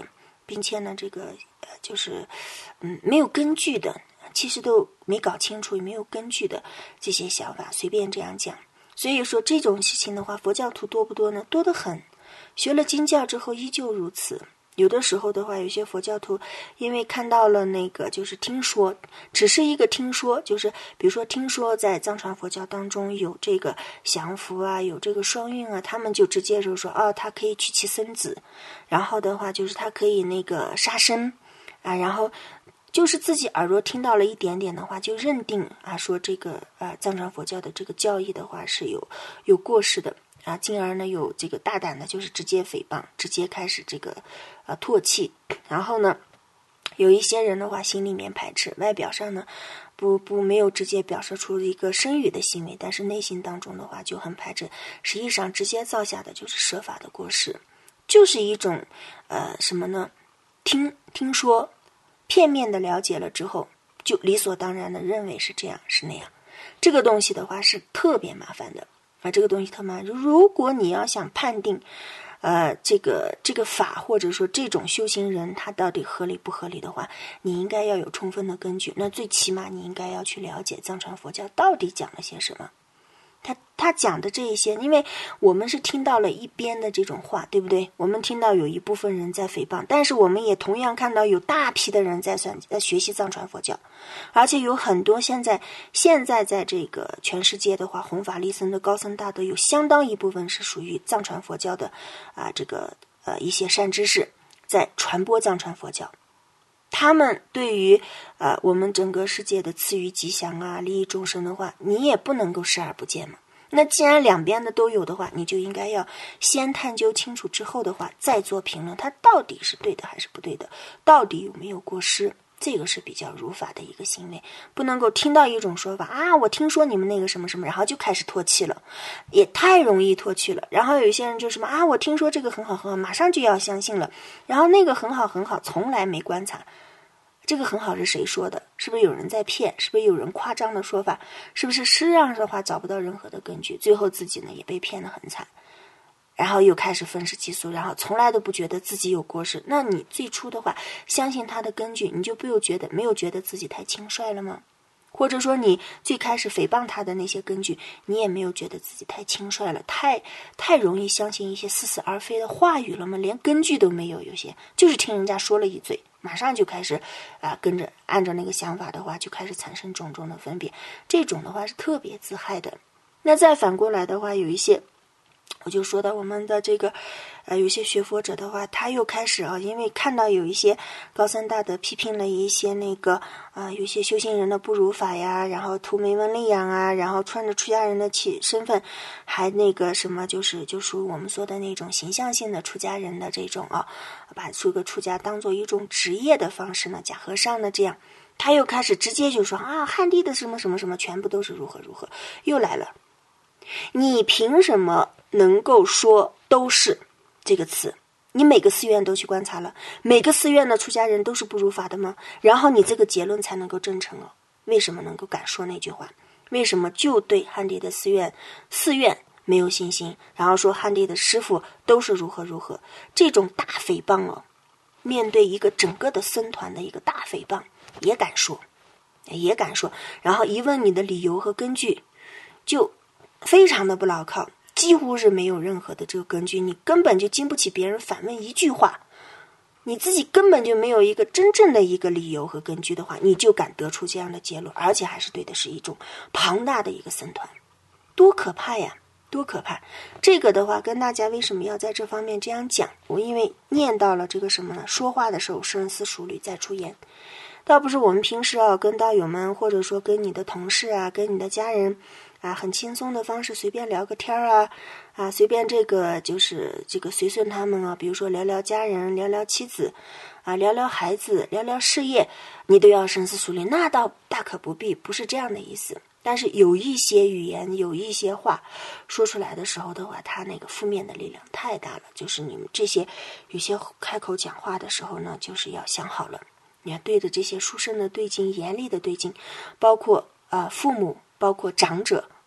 Speaker 1: 并且呢就是没有根据的，其实都没搞清楚，也没有根据的这些想法随便这样讲。所以说这种事情的话，佛教徒多不多呢？多得很。学了经教之后依旧如此。有的时候的话，有些佛教徒因为看到了就是听说，只是一个听说，就是比如说听说在藏传佛教当中有这个降伏啊，有这个双运啊，他们就直接就说他可以娶妻生子，然后的话就是他可以杀生啊，然后就是自己耳朵听到了一点点的话，就认定说这个藏传佛教的这个教义的话是有过失的。进而呢有这个大胆的，就是直接诽谤，直接开始这个唾弃。然后呢，有一些人的话心里面排斥，外表上呢没有直接表示出一个声语的行为，但是内心当中的话就很排斥。实际上直接造下的就是设法的过失，就是一种什么呢？听说，片面的了解了之后，就理所当然的认为是这样是那样。这个东西的话是特别麻烦的。这个东西特麻烦。如果你要想判定这个法或者说这种修行人他到底合理不合理的话，你应该要有充分的根据。那最起码你应该要去了解藏传佛教到底讲了些什么。他讲的这一些，因为我们是听到了一边的这种话，对不对？我们听到有一部分人在诽谤，但是我们也同样看到有大批的人在学习藏传佛教，而且有很多现在在这个全世界的话，弘法利僧的高僧大德有相当一部分是属于藏传佛教的一些善知识在传播藏传佛教。他们对于我们整个世界的赐予吉祥啊，利益众生的话，你也不能够视而不见嘛。那既然两边的都有的话，你就应该要先探究清楚之后的话，再做评论，它到底是对的还是不对的，到底有没有过失，这个是比较如法的一个行为。不能够听到一种说法我听说你们那个什么什么，然后就开始唾弃了，也太容易唾弃了。然后有一些人就什么我听说这个很好很好，马上就要相信了，然后那个很好很好，从来没观察这个很好是谁说的？是不是有人在骗？是不是有人夸张的说法？是不是诗上的话找不到任何的根据？最后自己呢也被骗得很惨，然后又开始愤世嫉俗，然后从来都不觉得自己有过失。那你最初的话相信他的根据，你就没有觉得自己太轻率了吗？或者说你最开始诽谤他的那些根据，你也没有觉得自己太轻率了，太容易相信一些似是而非的话语了吗？连根据都没有，有些就是听人家说了一嘴，马上就开始跟着按照那个想法的话就开始产生种种的分别，这种的话是特别自害的。那再反过来的话，有一些我就说到我们的这个有些学佛者的话，他又开始因为看到有一些高僧大德批评了一些有些修行人的不如法呀，然后图媒文利养啊，然后穿着出家人的身份，还什么就属于我们说的那种形象性的出家人的这种把这个出家当做一种职业的方式呢，假和尚呢这样，他又开始直接就说汉地的什么什么什么全部都是如何如何，又来了。你凭什么能够说都是这个词？你每个寺院都去观察了，每个寺院的出家人都是不如法的吗？然后你这个结论才能够真诚为什么能够敢说那句话？为什么就对汉地的寺院没有信心，然后说汉地的师父都是如何如何？这种大诽谤面对一个整个的僧团的一个大诽谤也敢说，然后一问你的理由和根据就非常的不牢靠，几乎是没有任何的这个根据，你根本就经不起别人反问一句话，你自己根本就没有一个真正的一个理由和根据的话，你就敢得出这样的结论，而且还是对的是一种庞大的一个僧团，多可怕呀，多可怕！这个的话跟大家为什么要在这方面这样讲，我因为念到了这个什么呢，说话的时候深思熟虑再出言，倒不是我们平时跟道友们或者说跟你的同事跟你的家人很轻松的方式随便聊个天随便就是随顺他们比如说聊聊家人，聊聊妻子聊聊孩子，聊聊事业，你都要深思熟虑，那倒大可不必，不是这样的意思。但是有一些语言，有一些话说出来的时候的话，它那个负面的力量太大了，就是你们这些有些开口讲话的时候呢，就是要想好了，你要对着这些书生的对镜，严厉的对镜，包括父母，包括长者，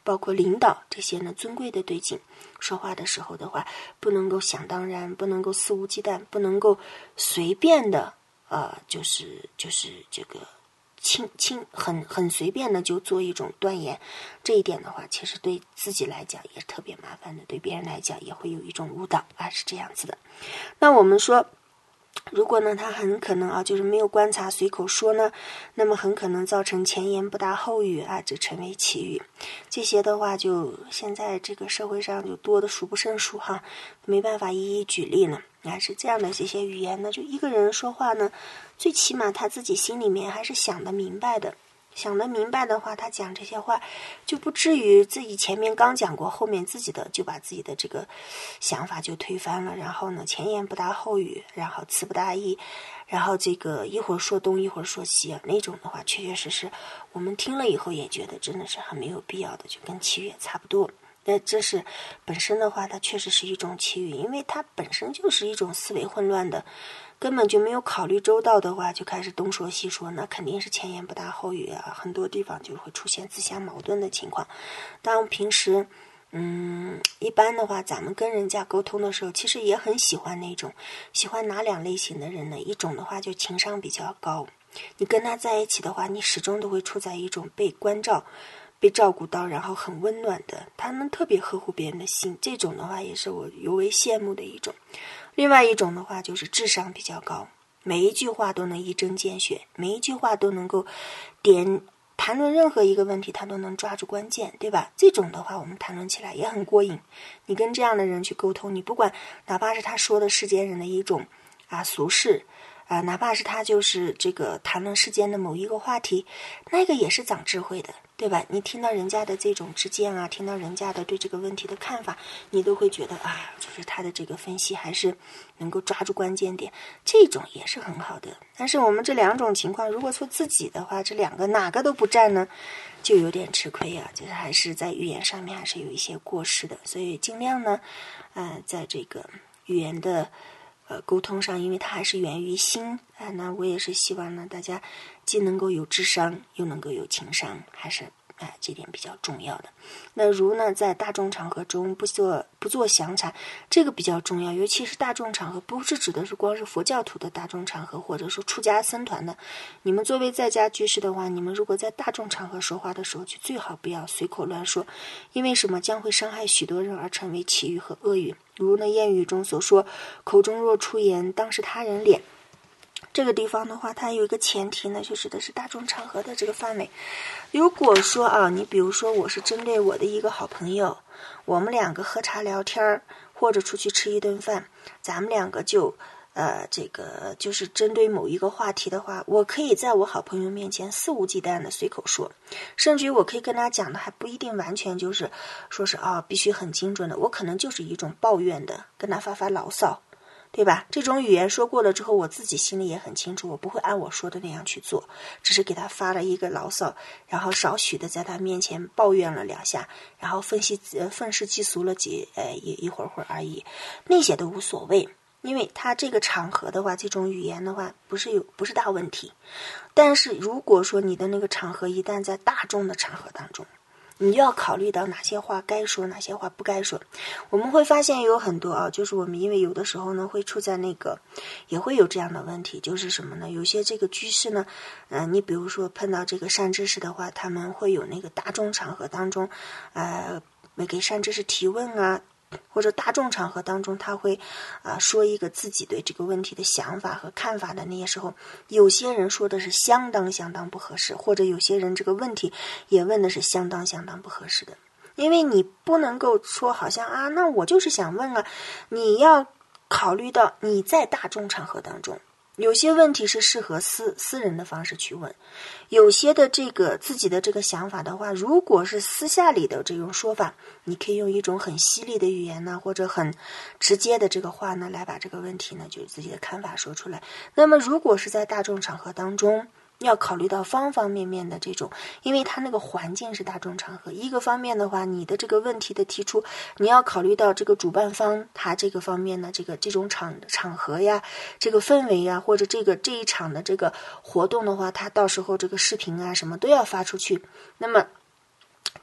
Speaker 1: 包括领导这些呢尊贵的对境，说话的时候的话，不能够想当然，不能够肆无忌惮，不能够随便的就是这个很随便的就做一种断言，这一点的话，其实对自己来讲也是特别麻烦的，对别人来讲也会有一种误导是这样子的。那我们说，如果呢他很可能就是没有观察随口说呢，那么很可能造成前言不搭后语这成为奇语。这些的话就现在这个社会上就多的数不胜数没办法一一举例呢。是这样的这些语言呢，就一个人说话呢，最起码他自己心里面还是想得明白的。想得明白的话，他讲这些话就不至于自己前面刚讲过，后面自己的就把自己的这个想法就推翻了，然后呢前言不搭后语，然后词不达意，然后这个一会儿说东一会儿说西那种的话，确确实实我们听了以后也觉得真的是很没有必要的，就跟奇语也差不多。那这是本身的话，它确实是一种奇语，因为它本身就是一种思维混乱的，根本就没有考虑周到的话，就开始东说西说，那肯定是前言不搭后语很多地方就会出现自相矛盾的情况。当平时一般的话，咱们跟人家沟通的时候，其实也很喜欢哪两类型的人呢？一种的话就情商比较高，你跟他在一起的话，你始终都会处在一种被关照、被照顾到，然后很温暖的，他能特别呵护别人的心，这种的话也是我尤为羡慕的一种。另外一种的话就是智商比较高，每一句话都能一针见血，每一句话都能够谈论任何一个问题，他都能抓住关键，对吧？这种的话我们谈论起来也很过瘾。你跟这样的人去沟通，你不管哪怕是他说的世间人的一种俗事哪怕是他就是这个谈论世间的某一个话题，那个也是长智慧的，对吧？你听到人家的这种知见听到人家的对这个问题的看法，你都会觉得就是他的这个分析还是能够抓住关键点，这种也是很好的。但是我们这两种情况，如果说自己的话，这两个哪个都不占呢，就有点吃亏就是还是在语言上面还是有一些过失的。所以尽量呢在这个语言的沟通上，因为它还是源于心那我也是希望呢大家既能够有智商又能够有情商，还是这点比较重要的。那如呢在大众场合中不做详谈，这个比较重要，尤其是大众场合，不是指的是光是佛教徒的大众场合，或者说出家僧团的。你们作为在家居士的话，你们如果在大众场合说话的时候，就最好不要随口乱说，因为什么？将会伤害许多人而成为奇语和恶语。如呢谚语中所说，口中若出言，当是他人脸。这个地方的话，它有一个前提呢，就指的是大众场合的这个范围。如果说你比如说我是针对我的一个好朋友，我们两个喝茶聊天或者出去吃一顿饭，咱们两个就这个就是针对某一个话题的话，我可以在我好朋友面前肆无忌惮的随口说，甚至于我可以跟他讲的还不一定完全就是说是必须很精准的，我可能就是一种抱怨的跟他发牢骚，对吧？这种语言说过了之后，我自己心里也很清楚，我不会按我说的那样去做，只是给他发了一个牢骚，然后少许的在他面前抱怨了2下，然后愤世嫉俗了一会儿而已，那些都无所谓。因为他这个场合的话，这种语言的话不是大问题。但是如果说你的那个场合一旦在大众的场合当中，你就要考虑到哪些话该说，哪些话不该说。我们会发现有很多就是我们因为有的时候呢会处在那个也会有这样的问题，就是什么呢？有些这个居士呢你比如说碰到这个善知识的话，他们会有那个大众场合当中给善知识提问或者大众场合当中他会说一个自己对这个问题的想法和看法的那些时候，有些人说的是相当不合适，或者有些人这个问题也问的是相当不合适的。因为你不能够说好像那我就是想问你要考虑到你在大众场合当中，有些问题是适合私人的方式去问，有些的这个自己的这个想法的话，如果是私下里的这种说法，你可以用一种很犀利的语言或者很直接的这个话来把这个问题就是自己的看法说出来。那么如果是在大众场合当中，要考虑到方方面面的这种，因为它那个环境是大众场合，一个方面的话，你的这个问题的提出，你要考虑到这个主办方他这个方面呢，这种场合这个氛围或者这一场的这个活动的话，他到时候这个视频什么都要发出去，那么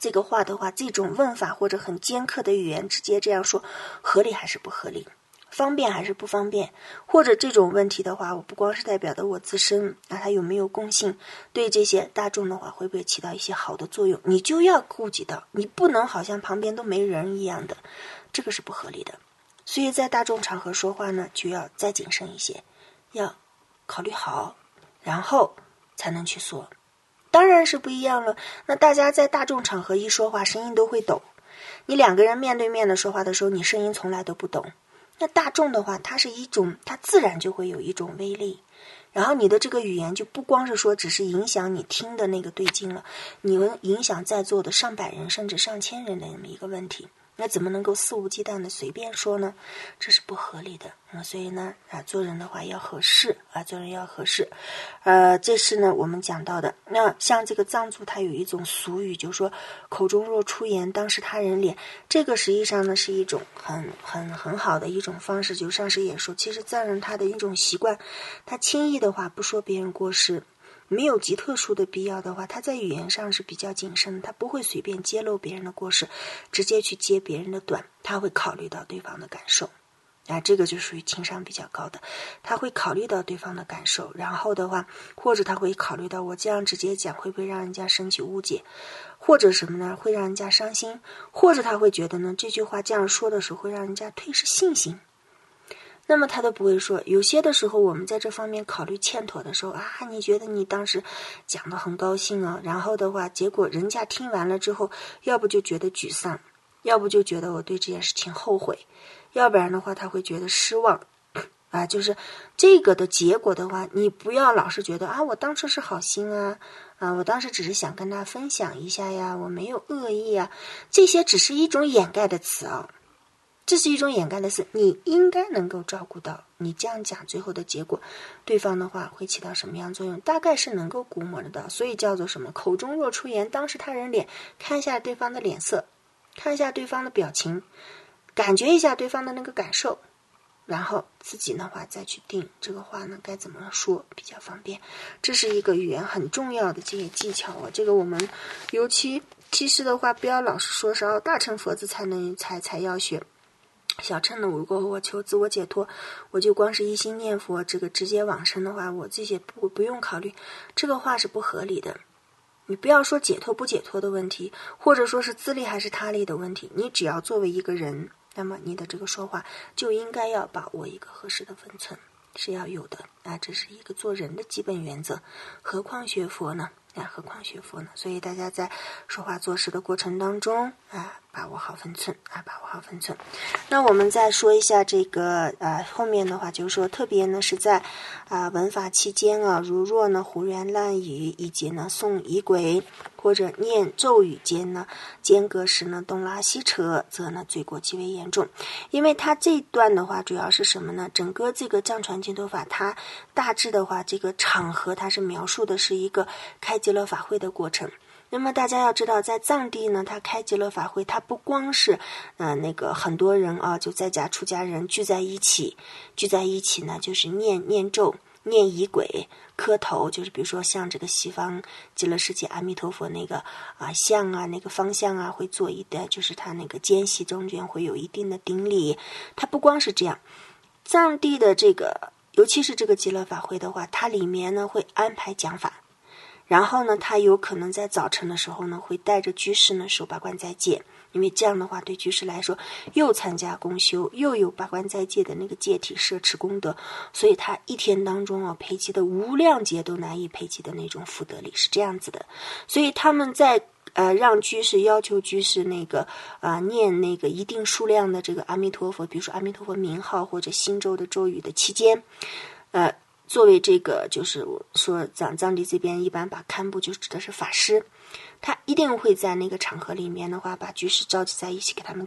Speaker 1: 这个话的话，这种问法或者很尖刻的语言直接这样说，合理还是不合理？方便还是不方便？或者这种问题的话，我不光是代表的我自身，那它有没有共性？对这些大众的话，会不会起到一些好的作用？你就要顾及到，你不能好像旁边都没人一样的，这个是不合理的。所以在大众场合说话呢，就要再谨慎一些，要考虑好，然后才能去说。当然是不一样了。那大家在大众场合一说话，声音都会抖。你两个人面对面的说话的时候，你声音从来都不抖。那大众的话，它自然就会有一种威力，然后你的这个语言就不光是说只是影响你听的那个对境了，你能影响在座的上百人甚至上千人的这么一个问题。那怎么能够肆无忌惮的随便说呢？这是不合理的。所以呢，做人的话要合适做人要合适。这是呢我们讲到的。那像这个藏族，它有一种俗语，就是说口中若出言，当视他人脸。这个实际上呢是一种很好的一种方式。就上师也说，其实藏人他的一种习惯，他轻易的话不说别人过失。没有极特殊的必要的话，他在语言上是比较谨慎的，他不会随便揭露别人的过失，直接去揭别人的短，他会考虑到对方的感受。这个就属于情商比较高的，他会考虑到对方的感受，然后的话，或者他会考虑到我这样直接讲会不会让人家生起误解，或者什么呢，会让人家伤心，或者他会觉得呢这句话这样说的时候会让人家退失信心。那么他都不会说。有些的时候我们在这方面考虑欠妥的时候你觉得你当时讲得很高兴然后的话结果人家听完了之后，要不就觉得沮丧，要不就觉得我对这件事情后悔，要不然的话他会觉得失望就是这个的结果的话，你不要老是觉得我当时是好心我当时只是想跟他分享一下呀，我没有恶意这些只是一种掩盖的词这是一种掩盖的词，你应该能够照顾到你这样讲最后的结果，对方的话会起到什么样作用，大概是能够估摸得到。所以叫做什么？口中若出言，当视他人脸，看一下对方的脸色，看一下对方的表情，感觉一下对方的那个感受，然后自己的话再去定这个话呢该怎么说比较方便。这是一个语言很重要的这些技巧这个我们尤其实的话，不要老是说是大乘佛子才要学。小乘的，如果我求自我解脱，我就光是一心念佛，这个直接往生的话，我这些不用考虑，这个话是不合理的。你不要说解脱不解脱的问题，或者说是自利还是他利的问题，你只要作为一个人，那么你的这个说话就应该要把握一个合适的分寸，是要有的这是一个做人的基本原则，何况学佛呢？所以大家在说话做事的过程当中把握好分寸那我们再说一下这个后面的话，就是说特别呢是在闻法期间如若呢胡言乱语，以及呢诵仪轨或者念咒语间呢间隔时呢东拉西扯，则呢罪过极为严重。因为它这一段的话主要是什么呢？整个这个藏传净土法它大致的话这个场合它是描述的是一个开极乐法会的过程。那么大家要知道，在藏地呢，他开极乐法会，他不光是那个很多人就在家出家人聚在一起呢，就是念咒、念仪轨、磕头，就是比如说像这个西方极乐世界阿弥陀佛那个像那个方向会做就是他那个间隙中间会有一定的顶礼。他不光是这样，藏地的这个尤其是这个极乐法会的话，它里面呢会安排讲法。然后呢，他有可能在早晨的时候呢，会带着居士呢守八关斋戒，因为这样的话对居士来说，又参加公修，又有八关斋戒的那个戒体摄持功德，所以他一天当中培积的无量劫都难以培积的那种福德力是这样子的。所以他们在让居士要求居士那个念那个一定数量的这个阿弥陀佛，比如说阿弥陀佛名号或者心咒的咒语的期间，作为这个就是我说藏地这边一般把堪布就指的是法师，他一定会在那个场合里面的话把居士召集在一起给他们讲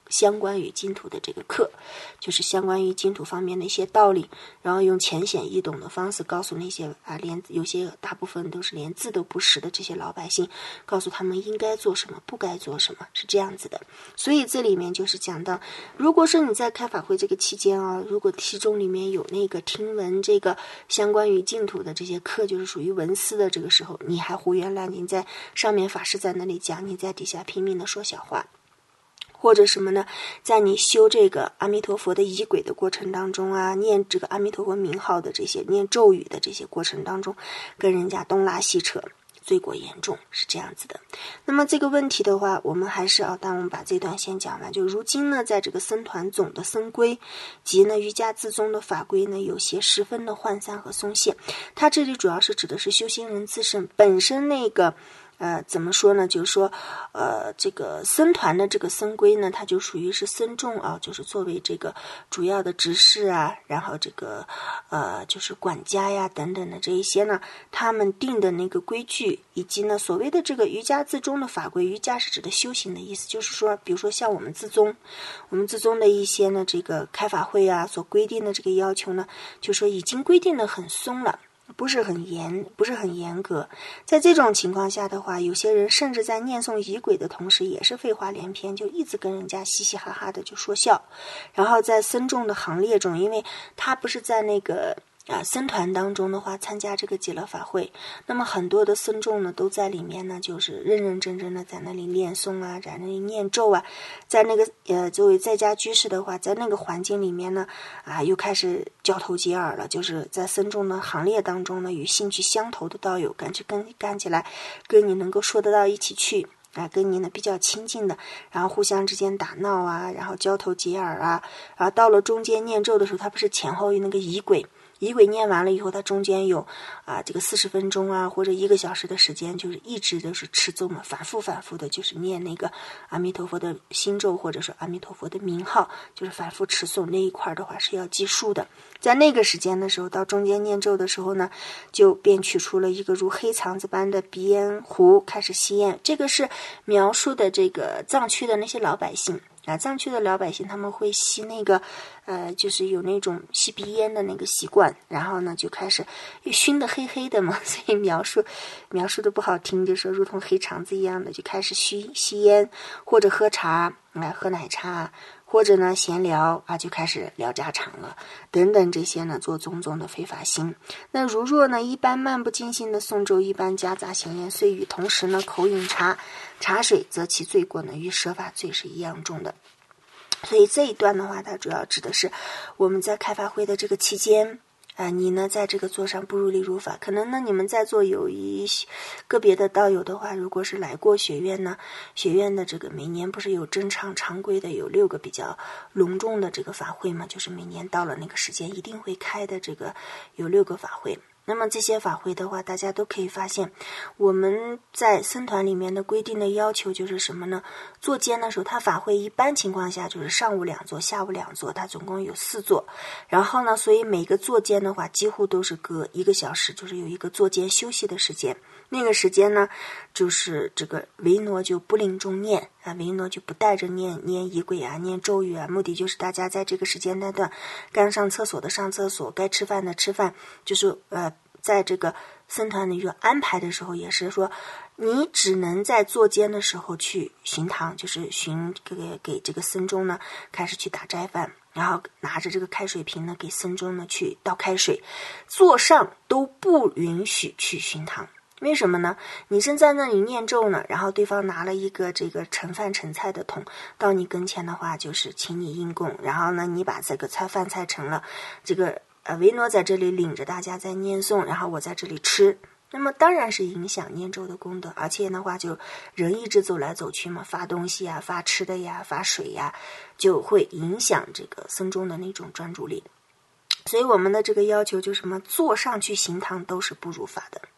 Speaker 1: 相关于净土的这个课，就是相关于净土方面的一些道理，然后用浅显易懂的方式告诉那些连有些大部分都是连字都不识的这些老百姓，告诉他们应该做什么，不该做什么，是这样子的。所以这里面就是讲到，如果说你在开法会这个期间啊，如果其中里面有那个听闻这个相关于净土的这些课，就是属于文思的这个时候，你还胡言乱语，在上面法师在那里讲，你在底下拼命的说小话。或者什么呢，在你修这个阿弥陀佛的仪轨的过程当中啊，念这个阿弥陀佛名号的这些念咒语的这些过程当中，跟人家东拉西扯，罪过严重，是这样子的。那么这个问题的话，我们还是当我们把这段先讲完。就如今呢，在这个僧团总的僧规及呢瑜伽自宗的法规呢，有些十分的涣散和松懈。它这里主要是指的是修行人自身本身那个怎么说呢？就是说，这个僧团的这个僧规呢，它就属于是僧众啊，就是作为这个主要的执事啊，然后这个就是管家呀等等的这一些呢，他们定的那个规矩，以及呢所谓的这个瑜伽自宗的法规，瑜伽是指的修行的意思，就是说，比如说像我们自宗的一些呢这个开法会啊所规定的这个要求呢，就说已经规定的很松了。不是很严格。在这种情况下的话，有些人甚至在念诵仪轨的同时也是废话连篇，就一直跟人家嘻嘻哈哈的就说笑。然后在僧众的行列中，因为他不是在那个僧团当中的话参加这个极乐法会，那么很多的僧众呢都在里面呢，就是认认真真的在那里念诵啊，在那里念咒啊，在那个作为在家居士的话，在那个环境里面呢又开始交头接耳了，就是在僧众的行列当中呢，与兴趣相投的道友干起来跟你能够说得到一起去跟你呢比较亲近的，然后互相之间打闹啊，然后交头接耳啊，然后到了中间念咒的时候，他不是前后有那个仪轨念完了以后，它中间有这个40分钟啊，或者1个小时的时间，就是一直都是持咒嘛，反复的，就是念那个阿弥陀佛的心咒，或者说阿弥陀佛的名号，就是反复持诵那一块的话是要计数的。在那个时间的时候，到中间念咒的时候呢，就便取出了一个如黑肠子般的鼻烟壶，开始吸烟。这个是描述的这个藏区的那些老百姓。藏区的老百姓他们会吸那个就是有那种吸鼻烟的那个习惯，然后呢就开始熏得黑黑的嘛，所以描述的不好听，就说如同黑肠子一样的，就开始吸烟，或者喝茶喝奶茶，或者呢闲聊就开始聊家常了，等等这些呢做种种的非法行。那如若呢一般漫不经心的诵咒，一般夹杂闲言碎语，同时呢口饮茶水，则其罪过呢与舍法罪是一样重的。所以这一段的话，它主要指的是我们在开法会的这个期间你呢在这个座上不如理如法。可能呢你们在座有个别的道友的话，如果是来过学院呢，学院的这个每年不是有正常规的有6个比较隆重的这个法会嘛，就是每年到了那个时间一定会开的，这个有6个法会。那么这些法会的话，大家都可以发现，我们在僧团里面的规定的要求就是什么呢？坐监的时候，它法会一般情况下就是上午2座，下午2座，它总共有4座。然后呢，所以每个坐监的话，几乎都是隔1个小时，就是有一个坐监休息的时间。那个时间呢，就是这个维诺就不领众念维诺就不带着念仪轨念咒语目的就是大家在这个时间段该上厕所的上厕所，该吃饭的吃饭，就是在这个僧团的一个安排的时候，也是说你只能在坐监的时候去巡堂，就是给这个僧众呢开始去打斋饭，然后拿着这个开水瓶呢给僧众呢去倒开水，座上都不允许去巡堂。为什么呢？你正在那里念咒呢，然后对方拿了一个这个盛饭盛菜的桶到你跟前的话，就是请你应供，然后呢你把这个饭菜盛了，这个维诺在这里领着大家在念诵，然后我在这里吃，那么当然是影响念咒的功德，而且的话就人一直走来走去嘛，发东西发吃的发水就会影响这个僧众的那种专注力。所以我们的这个要求就是什么，坐上去行堂都是不如法的。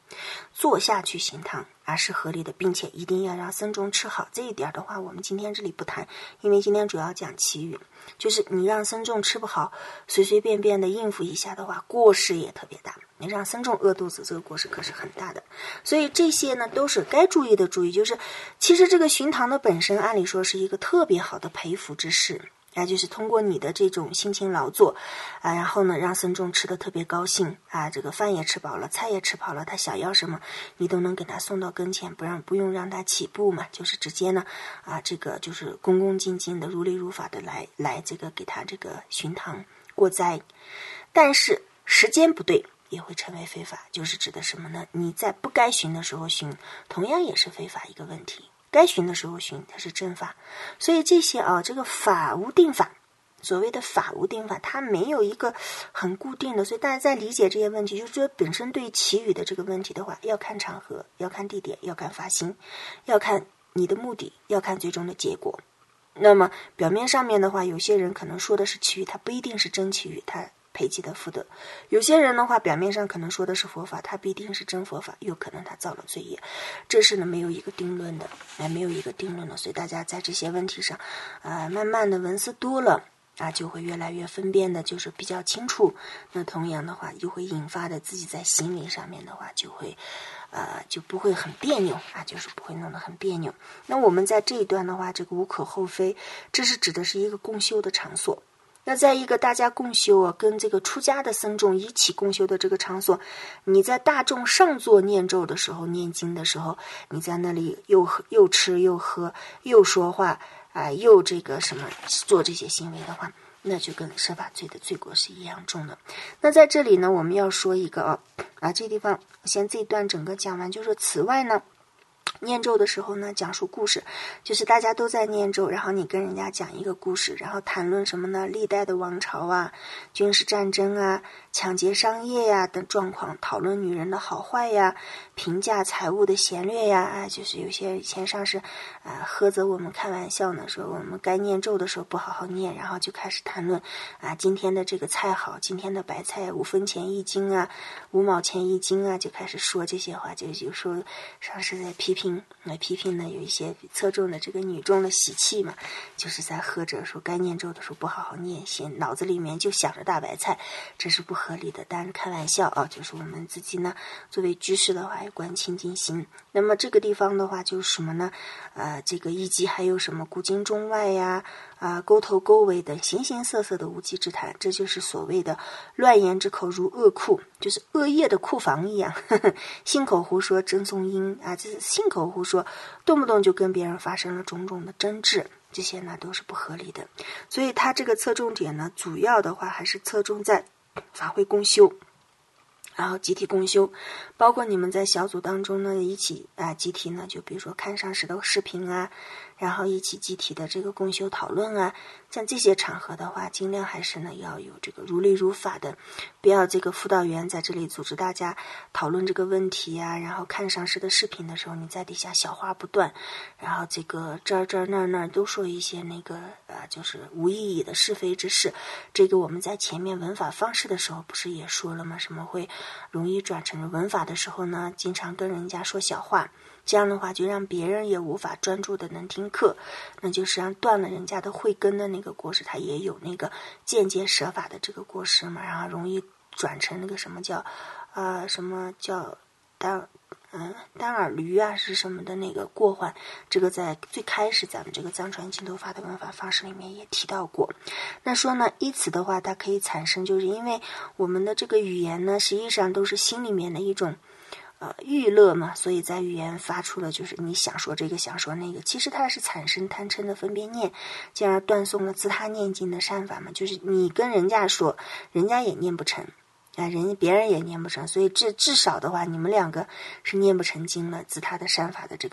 Speaker 1: 坐下去行汤是合理的，并且一定要让僧众吃好。这一点的话我们今天这里不谈，因为今天主要讲祈雨，就是你让僧众吃不好，随随便便的应付一下的话，过失也特别大，你让僧众饿肚子，这个过失可是很大的。所以这些呢都是该注意的注意，就是其实这个巡堂的本身按理说是一个特别好的培福之事，就是通过你的这种辛勤劳作然后呢让僧众吃得特别高兴这个饭也吃饱了，菜也吃饱了，他想要什么你都能给他送到跟前，不用让他起步嘛，就是直接呢这个就是恭恭敬敬的如理如法的来这个给他这个巡堂过斋。但是时间不对也会成为非法，就是指的什么呢？你在不该巡的时候巡，同样也是非法一个问题。该巡的时候巡，它是正法。所以这些这个法无定法，所谓的法无定法，它没有一个很固定的。所以大家在理解这些问题，就是说本身对祈雨的这个问题的话，要看场合，要看地点，要看发心，要看你的目的，要看最终的结果。那么表面上面的话，有些人可能说的是祈雨，他不一定是真祈雨，他培积的福德。有些人的话表面上可能说的是佛法，他不一定是真佛法，有可能他造了罪业，这是呢没有一个定论的，没有一个定论的。所以大家在这些问题上慢慢的文思多了就会越来越分辨的就是比较清楚。那同样的话就会引发的自己在心理上面的话就会就不会很别扭就是不会弄得很别扭。那我们在这一段的话，这个无可厚非，这是指的是一个共修的场所。那在一个大家共修跟这个出家的僧众一起共修的这个场所，你在大众上座念咒的时候，念经的时候，你在那里又吃又喝又说话又这个什么做这些行为的话，那就跟设法罪的罪过是一样重的。那在这里呢，我们要说一个这地方先这一段整个讲完，就是此外呢念咒的时候呢，讲述故事，就是大家都在念咒，然后你跟人家讲一个故事，然后谈论什么呢？历代的王朝军事战争抢劫商业等状况，讨论女人的好坏评价财务的贤略就是有些以前上是呵责我们开玩笑呢，说我们该念咒的时候不好好念，然后就开始谈论今天的这个菜好，今天的白菜5分钱一斤5毛钱一斤就开始说这些话，就有时候上是在批评呢有一些侧重的这个女众的喜气嘛，就是在喝着说该念咒的时候不好好念，脑子里面就想着大白菜，这是不合理的。但是开玩笑就是我们自己呢作为居士的话要观清净心。那么这个地方的话就是什么呢这个以及还有什么古今中外勾头勾尾等形形色色的无稽之谈，这就是所谓的乱言之口如恶库，就是恶业的库房一样信口胡说争讼因这是信口胡说，动不动就跟别人发生了种种的争执，这些呢都是不合理的。所以它这个侧重点呢，主要的话还是侧重在法会共修，然后集体共修，包括你们在小组当中呢一起集体呢，就比如说看上师的视频然后一起集体的这个共修讨论像这些场合的话，尽量还是呢要有这个如理如法的，不要这个辅导员在这里组织大家讨论这个问题然后看上师的视频的时候，你在底下小话不断，然后这个这儿那儿都说一些那个就是无意义的是非之事。这个我们在前面文法方式的时候不是也说了吗？什么会容易转成文法的时候呢，经常跟人家说小话，这样的话就让别人也无法专注的能听课，那就是让断了人家的慧根的那个过失，他也有那个间接舍法的这个过失嘛，然后容易转成那个什么叫什么叫单耳驴是什么的那个过患。这个在最开始咱们这个藏传净土法的文法方式里面也提到过。那说呢，依此的话它可以产生，就是因为我们的这个语言呢实际上都是心里面的一种娱乐嘛，所以在语言发出了就是你想说这个想说那个，其实它是产生贪嗔的分别念，进而断送了自他念经的善法嘛，就是你跟人家说人家也念不成别人也念不成，所以至少的话你们两个是念不成经了，自他的善法的这个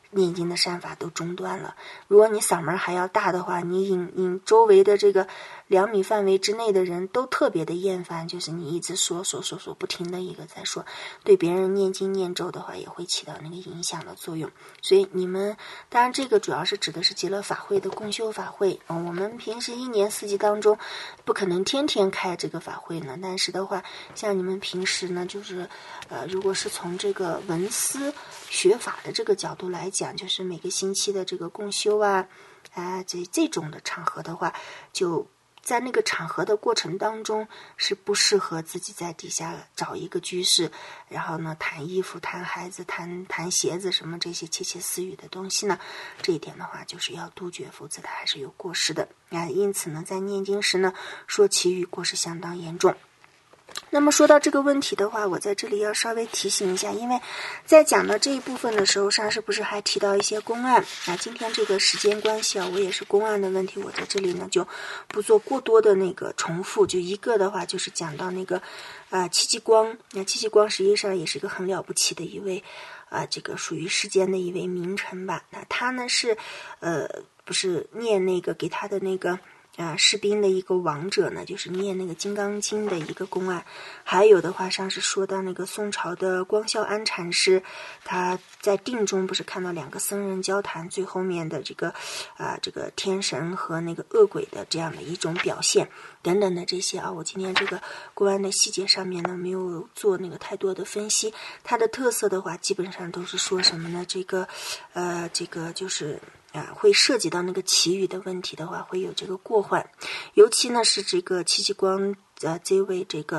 Speaker 1: 念经的善法都中断了。如果你嗓门还要大的话，你引周围的这个2米范围之内的人都特别的厌烦，就是你一直说不停的一个在说，对别人念经念咒的话也会起到那个影响的作用。所以你们当然这个主要是指的是极乐法会的共修法会，我们平时1年4季当中不可能天天开这个法会呢，但是的话像你们平时呢就是如果是从这个文思学法的这个角度来讲，就是每个星期的这个共修这种的场合的话，就在那个场合的过程当中是不适合自己在底下找一个居士，然后呢谈衣服谈孩子谈鞋子什么这些窃窃私语的东西呢，这一点的话就是要杜绝，否则它还是有过失的因此呢在念经时呢说祈语过失相当严重。那么说到这个问题的话，我在这里要稍微提醒一下，因为在讲到这一部分的时候，上师不是还提到一些公案今天这个时间关系我也是公案的问题，我在这里呢就不做过多的那个重复，就一个的话就是讲到那个戚继光。戚继光实际上也是一个很了不起的一位这个属于世间的一位名臣吧。那他呢是不是念那个给他的那个士兵的一个王者呢，就是念那个金刚经的一个公案。还有的话上是说到那个宋朝的光孝安禅师，他在定中不是看到2个僧人交谈，最后面的这个天神和那个恶鬼的这样的一种表现等等的这些我今天这个公案的细节上面呢没有做那个太多的分析。它的特色的话基本上都是说什么呢，这个就是会涉及到那个祈语的问题的话会有这个过患，尤其呢是这个戚继光这位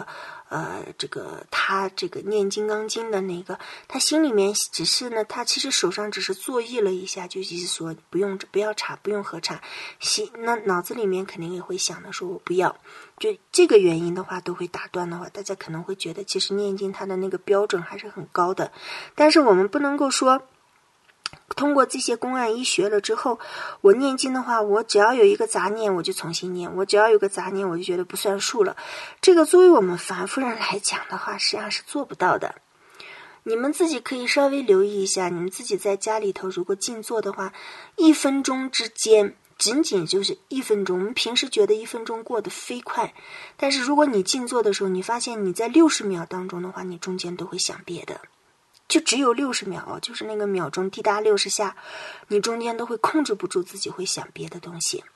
Speaker 1: 他这个念金刚经的那个，他心里面只是呢他其实手上只是作意了一下，就意思说不要查不用喝茶，那脑子里面肯定也会想的说我不要，就这个原因的话都会打断的话，大家可能会觉得其实念经它的那个标准还是很高的，但是我们不能够说通过这些公案医学了之后，我念经的话，我只要有一个杂念我就重新念，我只要有个杂念我就觉得不算数了。这个作为我们凡夫人来讲的话，实际上是做不到的。你们自己可以稍微留意一下，你们自己在家里头如果静坐的话，1分钟之间仅仅就是1分钟，我们平时觉得1分钟过得飞快，但是如果你静坐的时候，你发现你在60秒当中的话，你中间都会想别的，就只有60秒就是那个秒钟滴答60下，你中间都会控制不住自己会想别的东西，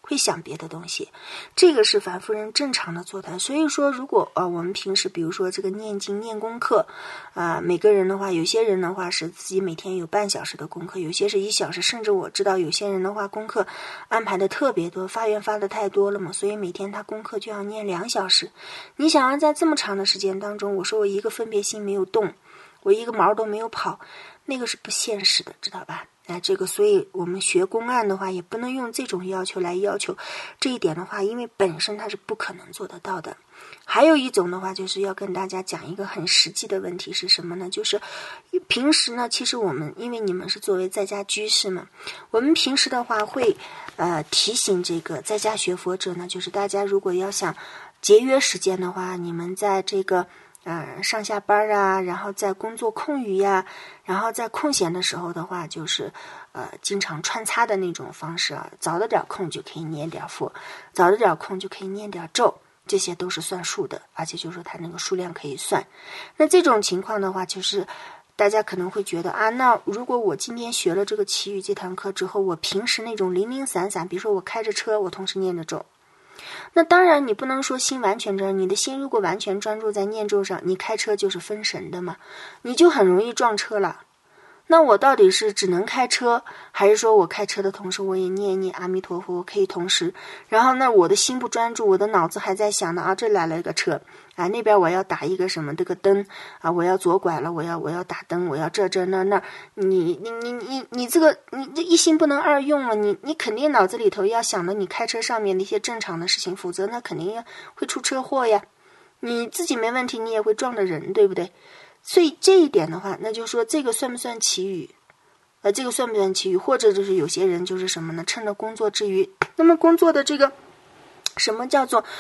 Speaker 1: 这个是凡夫人正常的做态。所以说如果我们平时比如说这个念经念功课每个人的话，有些人的话是自己每天有半小时的功课，有些是1小时，甚至我知道有些人的话功课安排的特别多，发愿发的太多了嘛，所以每天他功课就要念2小时。你想要在这么长的时间当中，我说我一个分别心没有动，我一个毛都没有跑，那个是不现实的，知道吧？这个所以我们学公案的话也不能用这种要求来要求这一点的话，因为本身它是不可能做得到的。还有一种的话就是要跟大家讲一个很实际的问题是什么呢，就是平时呢其实我们因为你们是作为在家居士嘛，我们平时的话会提醒这个在家学佛者呢，就是大家如果要想节约时间的话，你们在这个上下班然后在工作空余然后在空闲的时候的话，就是经常穿插的那种方式找得点空就可以念点佛，找得点空就可以念点咒，这些都是算数的，而且就是说它那个数量可以算。那这种情况的话，就是大家可能会觉得那如果我今天学了这个祈语这堂课之后，我平时那种零零散散，比如说我开着车我同时念着咒，那当然你不能说心完全专注，你的心如果完全专注在念咒上，你开车就是分神的嘛，你就很容易撞车了。那我到底是只能开车，还是说我开车的同时我也念一念阿弥陀佛，我可以同时，然后呢我的心不专注，我的脑子还在想呢这来了一个车那边我要打一个什么这个灯我要左拐了，我要打灯，我要这那你这一心不能二用了，你肯定脑子里头要想的你开车上面的一些正常的事情，否则那肯定会出车祸呀，你自己没问题你也会撞着人，对不对？所以这一点的话，那就说这个算不算祈语这个算不算祈语？或者就是有些人就是什么呢，趁着工作之余，那么工作的这个什么叫做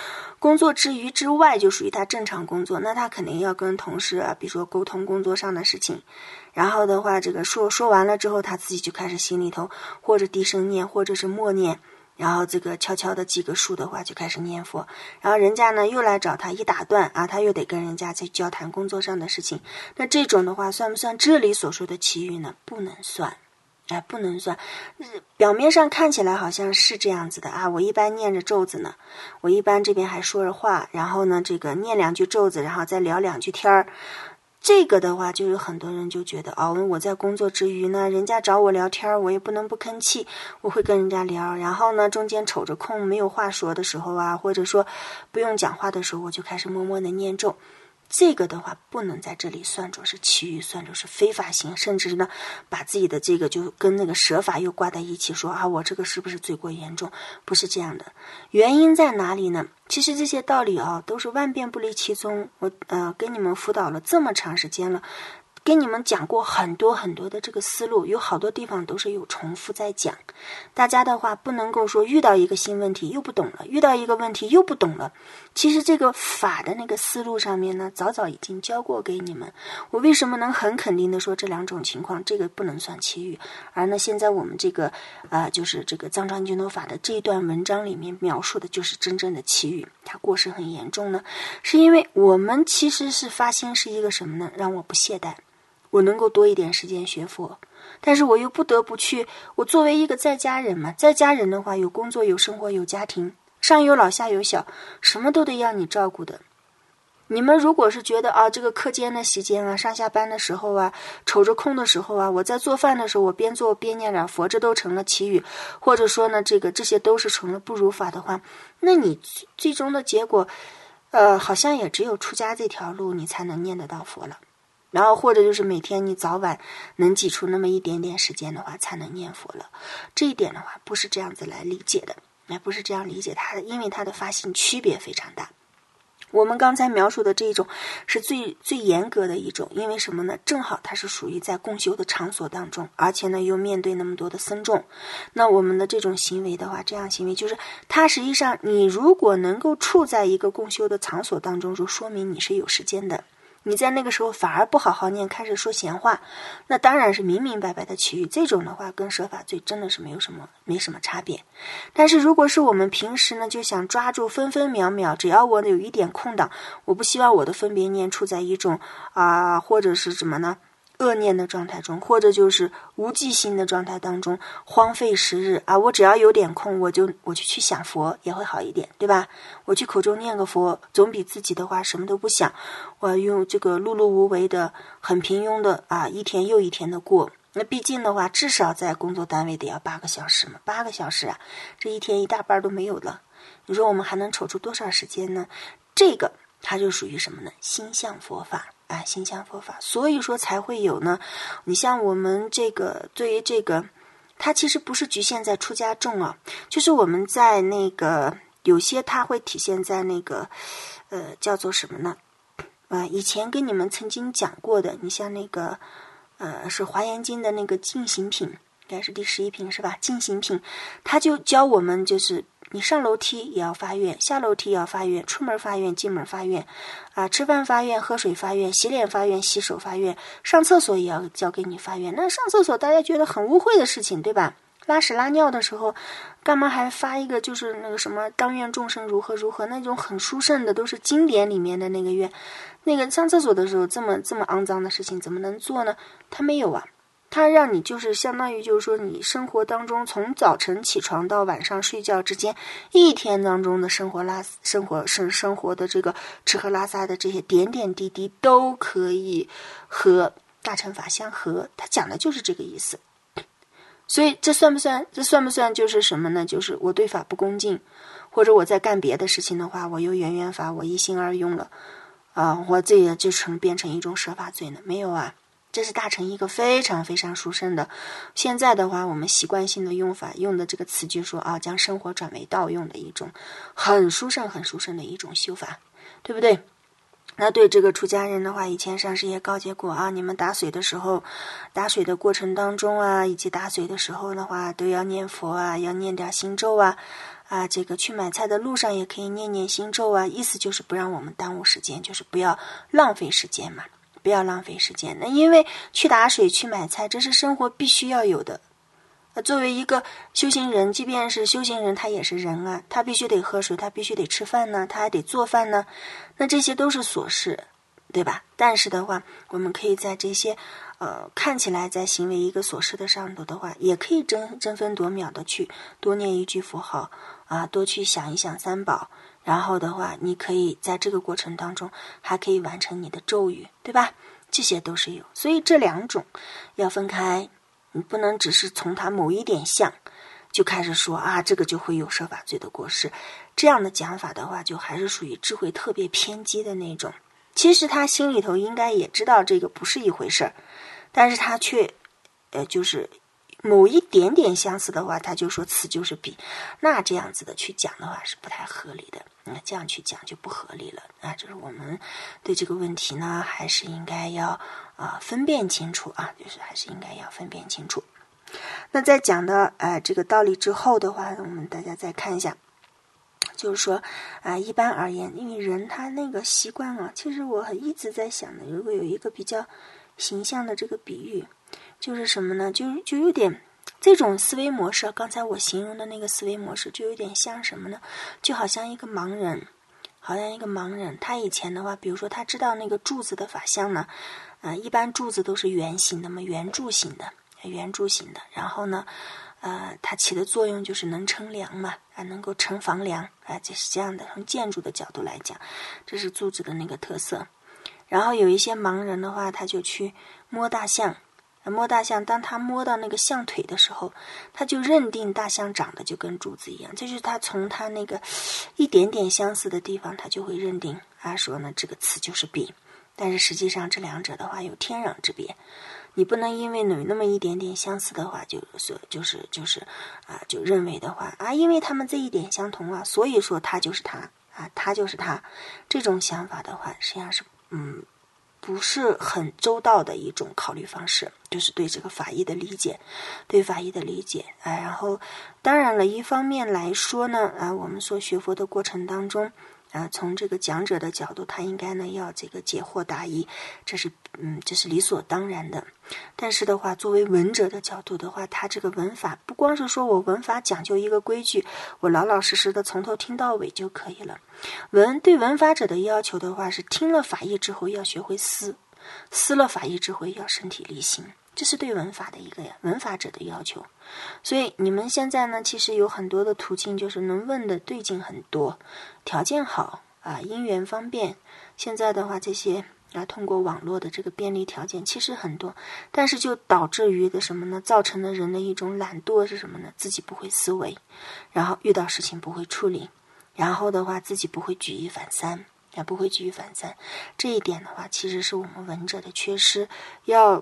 Speaker 1: 工作之余之外就属于他正常工作，那他肯定要跟同事啊，比如说沟通工作上的事情，然后的话这个说完了之后，他自己就开始心里头或者低声念或者是默念，然后这个悄悄的记个数的话就开始念佛，然后人家呢又来找他一打断啊，他又得跟人家去交谈工作上的事情，那这种的话算不算这里所说的奇遇呢？不能算。不能算，表面上看起来好像是这样子的啊。我一般念着咒子呢，我一般这边还说着话，然后呢，这个念两句咒子，然后再聊两句天儿。这个的话，就有很多人就觉得哦，我在工作之余呢，人家找我聊天，我也不能不吭气，我会跟人家聊。然后呢，中间瞅着空没有话说的时候啊，或者说不用讲话的时候，我就开始默默的念咒。这个的话不能在这里算作是奇遇，算作是非法行，甚至呢把自己的这个就跟那个舍法又挂在一起，说啊我这个是不是罪过严重？不是这样的，原因在哪里呢？其实这些道理啊都是万变不离其宗。我跟你们辅导了这么长时间了，跟你们讲过很多很多的这个思路，有好多地方都是有重复在讲。大家的话不能够说遇到一个新问题又不懂了，遇到一个问题又不懂了。其实这个法的那个思路上面呢，早已经教过给你们。我为什么能很肯定的说这两种情况，这个不能算奇遇，而呢现在我们这个就是这个藏传净土法的这一段文章里面描述的就是真正的奇遇，它过失很严重呢，是因为我们其实是发心是一个什么呢？让我不懈怠，我能够多一点时间学佛，但是我又不得不去，我作为一个在家人嘛，在家人的话有工作有生活有家庭，上有老下有小，什么都得要你照顾的。你们如果是觉得这个课间的时间啊，上下班的时候啊，瞅着空的时候啊，我在做饭的时候我边做边念点佛，这都成了奇遇，或者说呢这些都是成了不如法的话，那你最终的结果好像也只有出家这条路你才能念得到佛了。然后或者就是每天你早晚能挤出那么一点点时间的话才能念佛了。这一点的话不是这样子来理解的，不是这样理解它的，因为它的发心区别非常大。我们刚才描述的这一种是最严格的一种，因为什么呢？正好它是属于在共修的场所当中，而且呢又面对那么多的僧众。那我们的这种行为的话，这样行为就是它实际上你如果能够处在一个共修的场所当中，就说明你是有时间的。你在那个时候反而不好好念，开始说闲话，那当然是明明白白的奇遇。这种的话跟舍法罪真的是没什么差别。但是如果是我们平时呢就想抓住分分秒秒，只要我有一点空档，我不希望我的分别念处在一种或者是什么呢恶念的状态中，或者就是无记心的状态当中，荒废时日我只要有点空我就去想佛也会好一点，对吧？我去口中念个佛，总比自己的话什么都不想，我用这个碌碌无为的很平庸的一天又一天的过。那毕竟的话至少在工作单位得要8个小时嘛，8个小时这一天一大半都没有了，你说我们还能抽出多少时间呢？这个它就属于什么呢？心向佛法心向佛法，所以说才会有呢。你像我们这个对于这个，它其实不是局限在出家众就是我们在那个有些它会体现在那个叫做什么呢？以前跟你们曾经讲过的，你像那个是华严经的那个净行品，应该是第11品是吧？净行品，它就教我们就是你上楼梯也要发愿，下楼梯也要发愿，出门发愿，进门发愿吃饭发愿，喝水发愿，洗脸发愿，洗手发愿，上厕所也要教给你发愿。那上厕所大家觉得很污秽的事情，对吧？拉屎拉尿的时候干嘛还发一个就是那个什么当愿众生如何如何，那种很殊胜的都是经典里面的那个愿。那个上厕所的时候这么肮脏的事情怎么能做呢？他没有它让你就是相当于就是说你生活当中从早晨起床到晚上睡觉之间一天当中的生活的这个吃喝拉撒的这些点点滴滴都可以和大乘法相合，它讲的就是这个意思。所以这算不算就是什么呢？就是我对法不恭敬，或者我在干别的事情的话，我又缘法，我一心二用了我这也就变成一种舍法罪呢？没有这是大乘一个非常非常殊胜的。现在的话我们习惯性的用法用的这个词句说将生活转为道用的一种很殊胜的一种修法，对不对？那对这个出家人的话，以前上师也告诫过你们打水的时候，打水的过程当中以及打水的时候的话，都要念佛要念点心咒这个去买菜的路上也可以念念心咒啊，意思就是不让我们耽误时间，就是不要浪费时间嘛，不要浪费时间。那因为去打水去买菜，这是生活必须要有的。作为一个修行人，即便是修行人，他也是人啊，他必须得喝水，他必须得吃饭呢，他还得做饭呢，那这些都是琐事，对吧？但是的话，我们可以在这些看起来在行为一个琐事的上头的话，也可以争分夺秒的去多念一句佛号啊，多去想一想三宝，然后的话，你可以在这个过程当中还可以完成你的咒语，对吧？这些都是有，所以这两种要分开。你不能只是从他某一点像就开始说啊，这个就会有摄法罪的过失，这样的讲法的话，就还是属于智慧特别偏激的那种。其实他心里头应该也知道这个不是一回事儿，但是他却就是某一点点相似的话，他就说此就是彼，那这样子的去讲的话是不太合理的，那这样去讲就不合理了啊。就是我们对这个问题呢，还是应该要分辨清楚啊，就是还是应该要分辨清楚。那在讲到这个道理之后的话，我们大家再看一下，就是说一般而言，因为人他那个习惯啊，其实我一直在想的，如果有一个比较形象的这个比喻，就是什么呢？就有点这种思维模式，刚才我形容的那个思维模式，就有点像什么呢？就好像一个盲人，他以前的话，比如说他知道那个柱子的法相呢，一般柱子都是圆形的嘛，圆柱形的，然后呢，它起的作用就是能撑梁嘛，能够撑房梁，就是这样的。从建筑的角度来讲，这是柱子的那个特色。然后有一些盲人的话，他就去摸大象，当他摸到那个象腿的时候，他就认定大象长得就跟柱子一样，就是他从他那个一点点相似的地方，他就会认定说呢这个此就是彼。但是实际上这两者的话有天壤之别，你不能因为有那么一点点相似的话，就认为的话因为他们这一点相同啊，所以说他就是他他就是他，这种想法的话，实际上是不是很周到的一种考虑方式，就是对这个法义的理解，然后当然了，一方面来说呢我们说学佛的过程当中从这个讲者的角度，他应该呢要这个解惑答疑，这是理所当然的。但是的话，作为文者的角度的话，他这个文法不光是说我文法讲究一个规矩，我老老实实的从头听到尾就可以了。对文法者的要求的话，是听了法义之后要学会思了法义之后要身体力行，这是对文法的一个文法者的要求。所以你们现在呢，其实有很多的途径，就是能问的对境很多，条件好因缘方便。现在的话，这些通过网络的这个便利条件其实很多，但是就导致于的什么呢？造成了人的一种懒惰是什么呢？自己不会思维，然后遇到事情不会处理，然后的话自己不会举一反三。这一点的话，其实是我们文者的缺失，要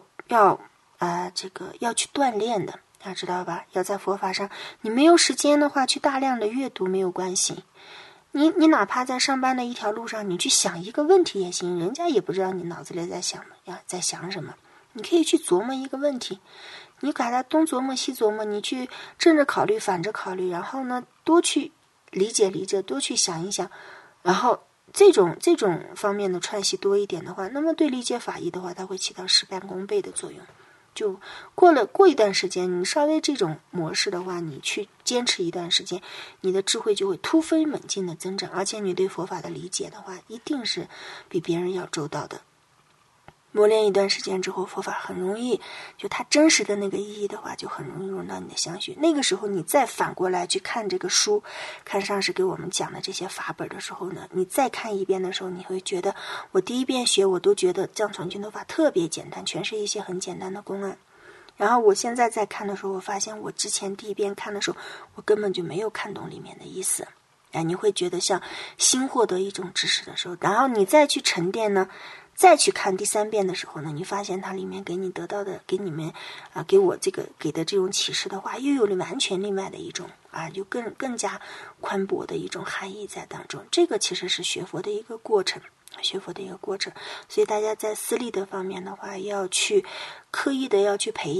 Speaker 1: 去锻炼的。知道吧？要在佛法上，你没有时间的话，去大量的阅读没有关系。你哪怕在上班的一条路上，你去想一个问题也行，人家也不知道你脑子里在想什么。你可以去琢磨一个问题，你把它东琢磨西琢磨，你去正着考虑反着考虑，然后呢多去理解，多去想一想，然后这种方面的串习多一点的话，那么对理解法义的话，它会起到事半功倍的作用。就过一段时间，你稍微这种模式的话，你去坚持一段时间，你的智慧就会突飞猛进的增长，而且你对佛法的理解的话，一定是比别人要周到的。磨练一段时间之后，佛法很容易，就它真实的那个意义的话，就很容易融到你的相续。那个时候你再反过来去看这个书，看上师给我们讲的这些法本的时候呢，你再看一遍的时候，你会觉得我第一遍学我都觉得藏传净土法特别简单，全是一些很简单的公案。然后我现在在看的时候，我发现我之前第一遍看的时候，我根本就没有看懂里面的意思。你会觉得像新获得一种知识的时候，然后你再去沉淀呢，再去看第三遍的时候呢，你发现它里面给你得到的，给你们给我这个给的这种启示的话，又有了完全另外的一种就更加宽博的一种含义在当中。这个其实是学佛的一个过程，所以大家在思利的方面的话，要去刻意的要去培养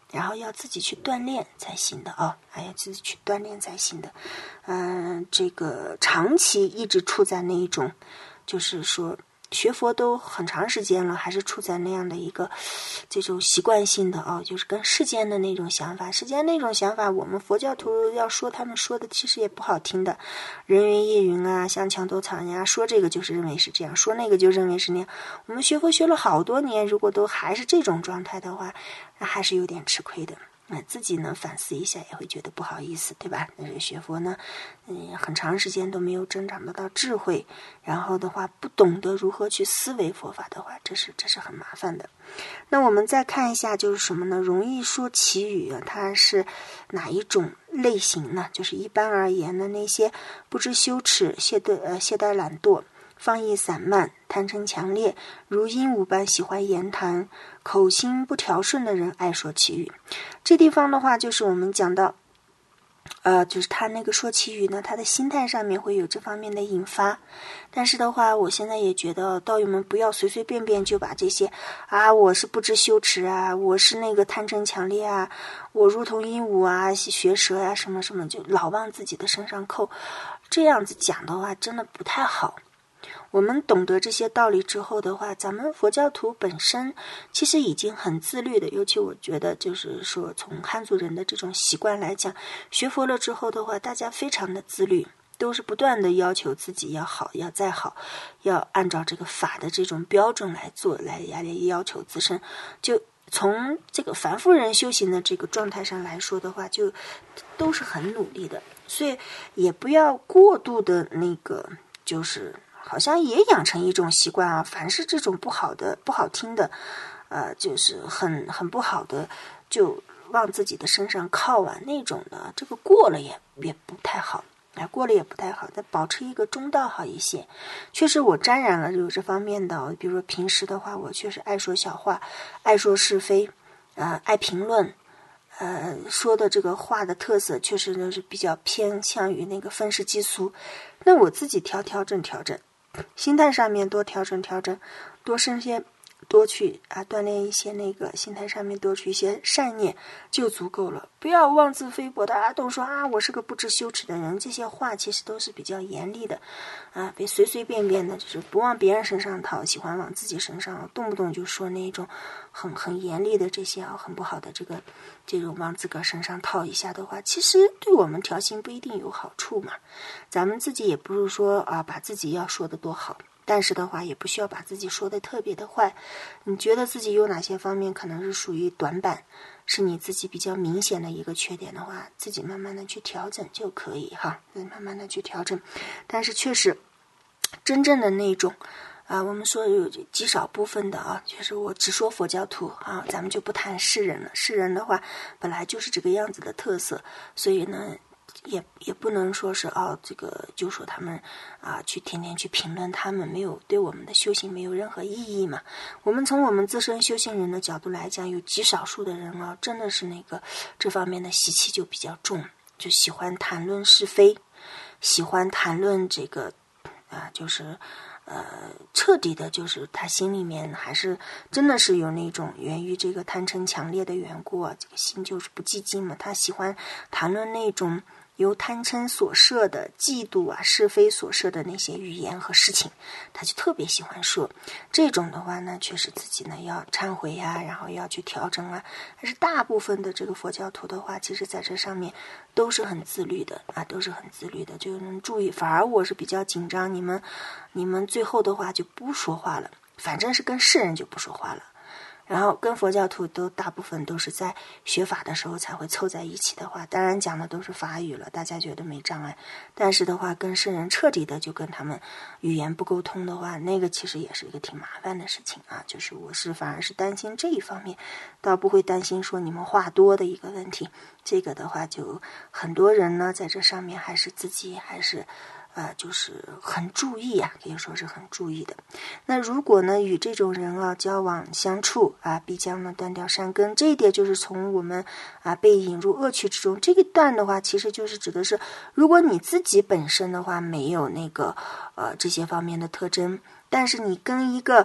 Speaker 1: 然后要自己去锻炼才行的啊，还要自己去锻炼才行的。这个长期一直处在那一种，就是说学佛都很长时间了，还是处在那样的一个这种习惯性的啊，就是跟世间的那种想法，世间那种想法，我们佛教徒要说他们说的其实也不好听的，人云亦云啊，像墙头草呀，说这个就是认为是这样，说那个就认为是那样。我们学佛学了好多年，如果都还是这种状态的话，那还是有点吃亏的。自己呢反思一下也会觉得不好意思，对吧？那这个学佛呢，很长时间都没有增长得到智慧，然后的话不懂得如何去思维佛法的话，这是很麻烦的。那我们再看一下，就是什么呢？容易说绮语啊，它是哪一种类型呢？就是一般而言的那些不知羞耻、懈怠懒惰、放逸散漫、贪嗔强烈，如鹦鹉般喜欢言谈，口心不调顺的人爱说绮语。这地方的话，就是我们讲到就是他那个说绮语呢，他的心态上面会有这方面的引发。但是的话，我现在也觉得道友们不要随随便便就把这些我是不知羞耻啊，我是那个贪嗔强烈啊，我如同鹦鹉啊，学舌啊，什么什么，就老往自己的身上扣。这样子讲的话，真的不太好。我们懂得这些道理之后的话，咱们佛教徒本身其实已经很自律的，尤其我觉得就是说从汉族人的这种习惯来讲，学佛了之后的话，大家非常的自律，都是不断的要求自己要好，要再好，要按照这个法的这种标准来做，来要求自身。就从这个凡夫人修行的这个状态上来说的话，就都是很努力的，所以也不要过度的那个就是好像也养成一种习惯啊，凡是这种不好听的，就是很不好的，就往自己的身上靠啊，那种的，这个过了也不太好，过了也不太好，但保持一个中道好一些。确实我沾染了有这方面的，比如说平时的话，我确实爱说小话，爱说是非，爱评论。说的这个话的特色确实呢是比较偏向于那个愤世嫉俗，那我自己调整，心态上面多调整，多去锻炼一些那个心态上面多去一些善念就足够了，不要妄自菲薄的都说我是个不知羞耻的人，这些话其实都是比较严厉的别随随便便的，就是不往别人身上套，喜欢往自己身上动不动就说那种很严厉的这些很不好的这种往自个儿身上套一下的话，其实对我们调心不一定有好处嘛。咱们自己也不是说把自己要说的多好，但是的话也不需要把自己说的特别的坏。你觉得自己有哪些方面可能是属于短板，是你自己比较明显的一个缺点的话，自己慢慢的去调整就可以慢慢的去调整。但是确实真正的那种我们说有极少部分的就是我只说佛教徒咱们就不谈世人了。世人的话本来就是这个样子的特色，所以呢也不能说是这个就说他们去天天去评论他们，没有对我们的修行没有任何意义嘛。我们从我们自身修行人的角度来讲，有极少数的人真的是那个这方面的习气就比较重，就喜欢谈论是非，喜欢谈论这个就是彻底的就是他心里面还是真的是有那种源于这个贪嗔强烈的缘故这个心就是不寂静嘛，他喜欢谈论那种由贪嗔所摄的嫉妒是非所摄的那些语言和事情，他就特别喜欢说。这种的话呢，确实自己呢要忏悔然后要去调整但是大部分的这个佛教徒的话，其实在这上面都是很自律的都是很自律的，就能注意。反而我是比较紧张，你们最后的话就不说话了，反正是跟世人就不说话了。然后跟佛教徒都大部分都是在学法的时候才会凑在一起的话，当然讲的都是法语了，大家觉得没障碍。但是的话跟世人彻底的就跟他们语言不沟通的话，那个其实也是一个挺麻烦的事情就是我反而是担心这一方面，倒不会担心说你们话多的一个问题。这个的话就很多人呢在这上面还是自己还是就是很注意可以说是很注意的。那如果呢与这种人交往相处必将呢断掉善根，这一点就是从我们被引入恶趣之中。这个断的话其实就是指的是，如果你自己本身的话没有那个这些方面的特征，但是你跟一个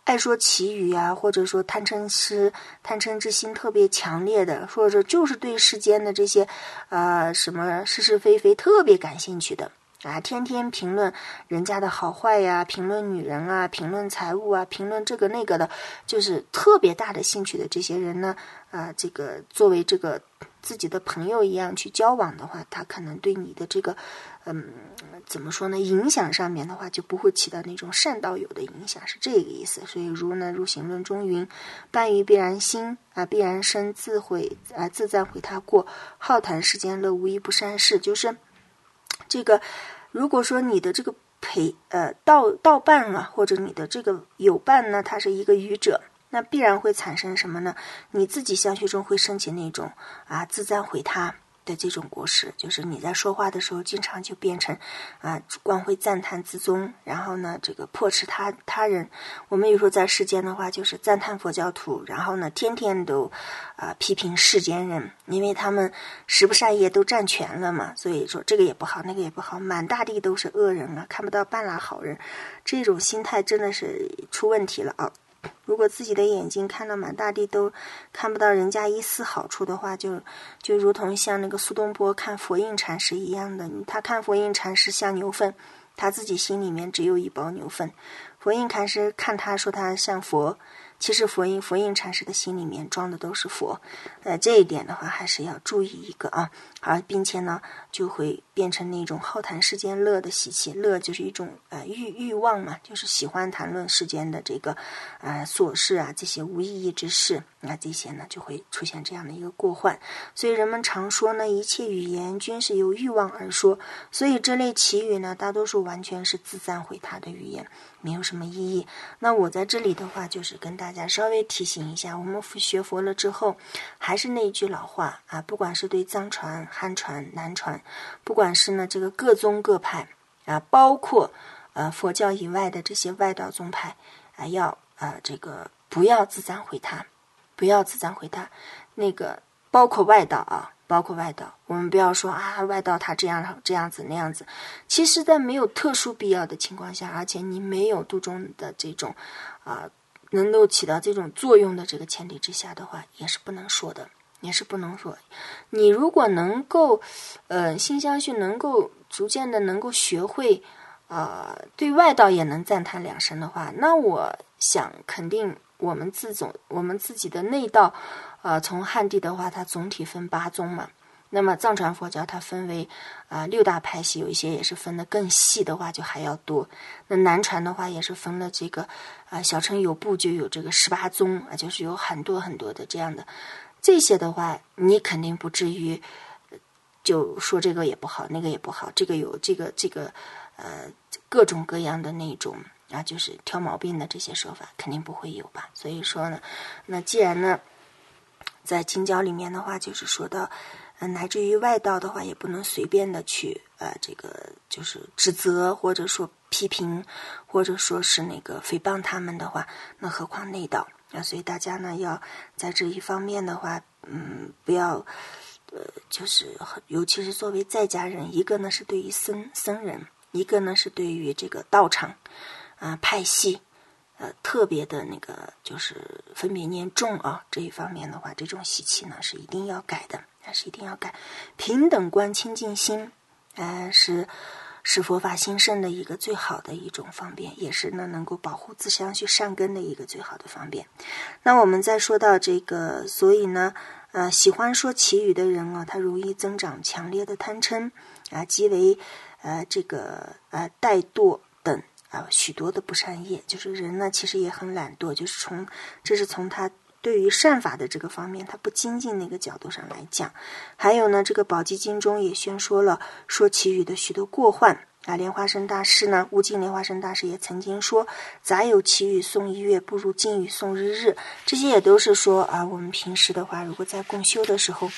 Speaker 1: 爱说奇语啊，或者说贪嗔之心特别强烈的，或者就是对世间的这些什么是是非非特别感兴趣的啊，天天评论人家的好坏呀，评论女人啊，评论财物啊，评论这个那个的，就是特别大的兴趣的这些人呢，这个作为这个自己的朋友一样去交往的话，他可能对你的这个怎么说呢，影响上面的话就不会起到那种善道友的影响，是这个意思。所以如呢入行论中云，伴于必然心必然生，自赞毁他过，好谈世间乐，无一不善事。就是这个如果说你的这个道伴啊，或者你的这个友伴呢，他是一个愚者，那必然会产生什么呢？你自己相续中会升起那种自赞毁他的这种果实，就是你在说话的时候经常就变成光会赞叹自宗，然后呢这个破斥他人。我们有时候在世间的话就是赞叹佛教徒，然后呢天天都批评世间人，因为他们十不善业都占全了嘛，所以说这个也不好那个也不好，满大地都是恶人啊，看不到半拉好人，这种心态真的是出问题了啊。如果自己的眼睛看到满大地都看不到人家一丝好处的话，就如同像那个苏东坡看佛印禅师一样的，他看佛印禅师像牛粪，他自己心里面只有一包牛粪。佛印禅师看他说他像佛，其实佛印禅师的心里面装的都是佛。这一点的话还是要注意一个并且呢就会变成那种好谈世间乐的习气。乐就是一种欲望嘛，就是喜欢谈论世间的这个琐事这些无意义之事，这些呢就会出现这样的一个过患。所以人们常说呢，一切语言均是由欲望而说，所以这类奇语呢大多数完全是自赞毁他的语言，没有什么意义。那我在这里的话就是跟大家稍微提醒一下，我们学佛了之后还是那句老话不管是对藏传、汉传、南传，不管是呢这个各宗各派包括佛教以外的这些外道宗派要这个不要自赞毁他，不要自赞毁他。那个包括外道包括外道，我们不要说外道他这样子那样子。其实在没有特殊必要的情况下，而且你没有度中的这种能够起到这种作用的这个前提之下的话，也是不能说的，也是不能说。你如果能够心相续能够逐渐的能够学会对外道也能赞叹两声的话，那我想肯定我们自己的内道从汉地的话它总体分8宗嘛，那么藏传佛教它分为6大派系，有一些也是分得更细的话就还要多。那南传的话也是分了这个小乘有部就有这个18宗就是有很多很多的这样的。这些的话你肯定不至于就说这个也不好那个也不好，这个有这个各种各样的那种就是挑毛病的这些说法肯定不会有吧。所以说呢，那既然呢在经教里面的话就是说到乃至于外道的话也不能随便的去这个就是指责或者说批评或者说是那个诽谤他们的话，那何况内道所以大家呢要在这一方面的话不要就是尤其是作为在家人，一个呢是对于僧人，一个呢是对于这个道场派系特别的那个就是分别念重这一方面的话，这种习气呢是一定要改的，是一定要改。平等观清净心是佛法兴盛的一个最好的一种方便，也是呢能够保护自相续善根的一个最好的方便。那我们再说到这个，所以呢喜欢说奇语的人他容易增长强烈的贪嗔即为这个怠惰等许多的不善业。就是人呢其实也很懒惰，这是从他对于善法的这个方面他不精进那个角度上来讲。还有呢这个宝积经中也宣说了说奇语的许多过患莲花生大师呢，悟净莲花生大师也曾经说，杂有奇语诵1月，不如经语诵日。这些也都是说我们平时的话如果在共修的时候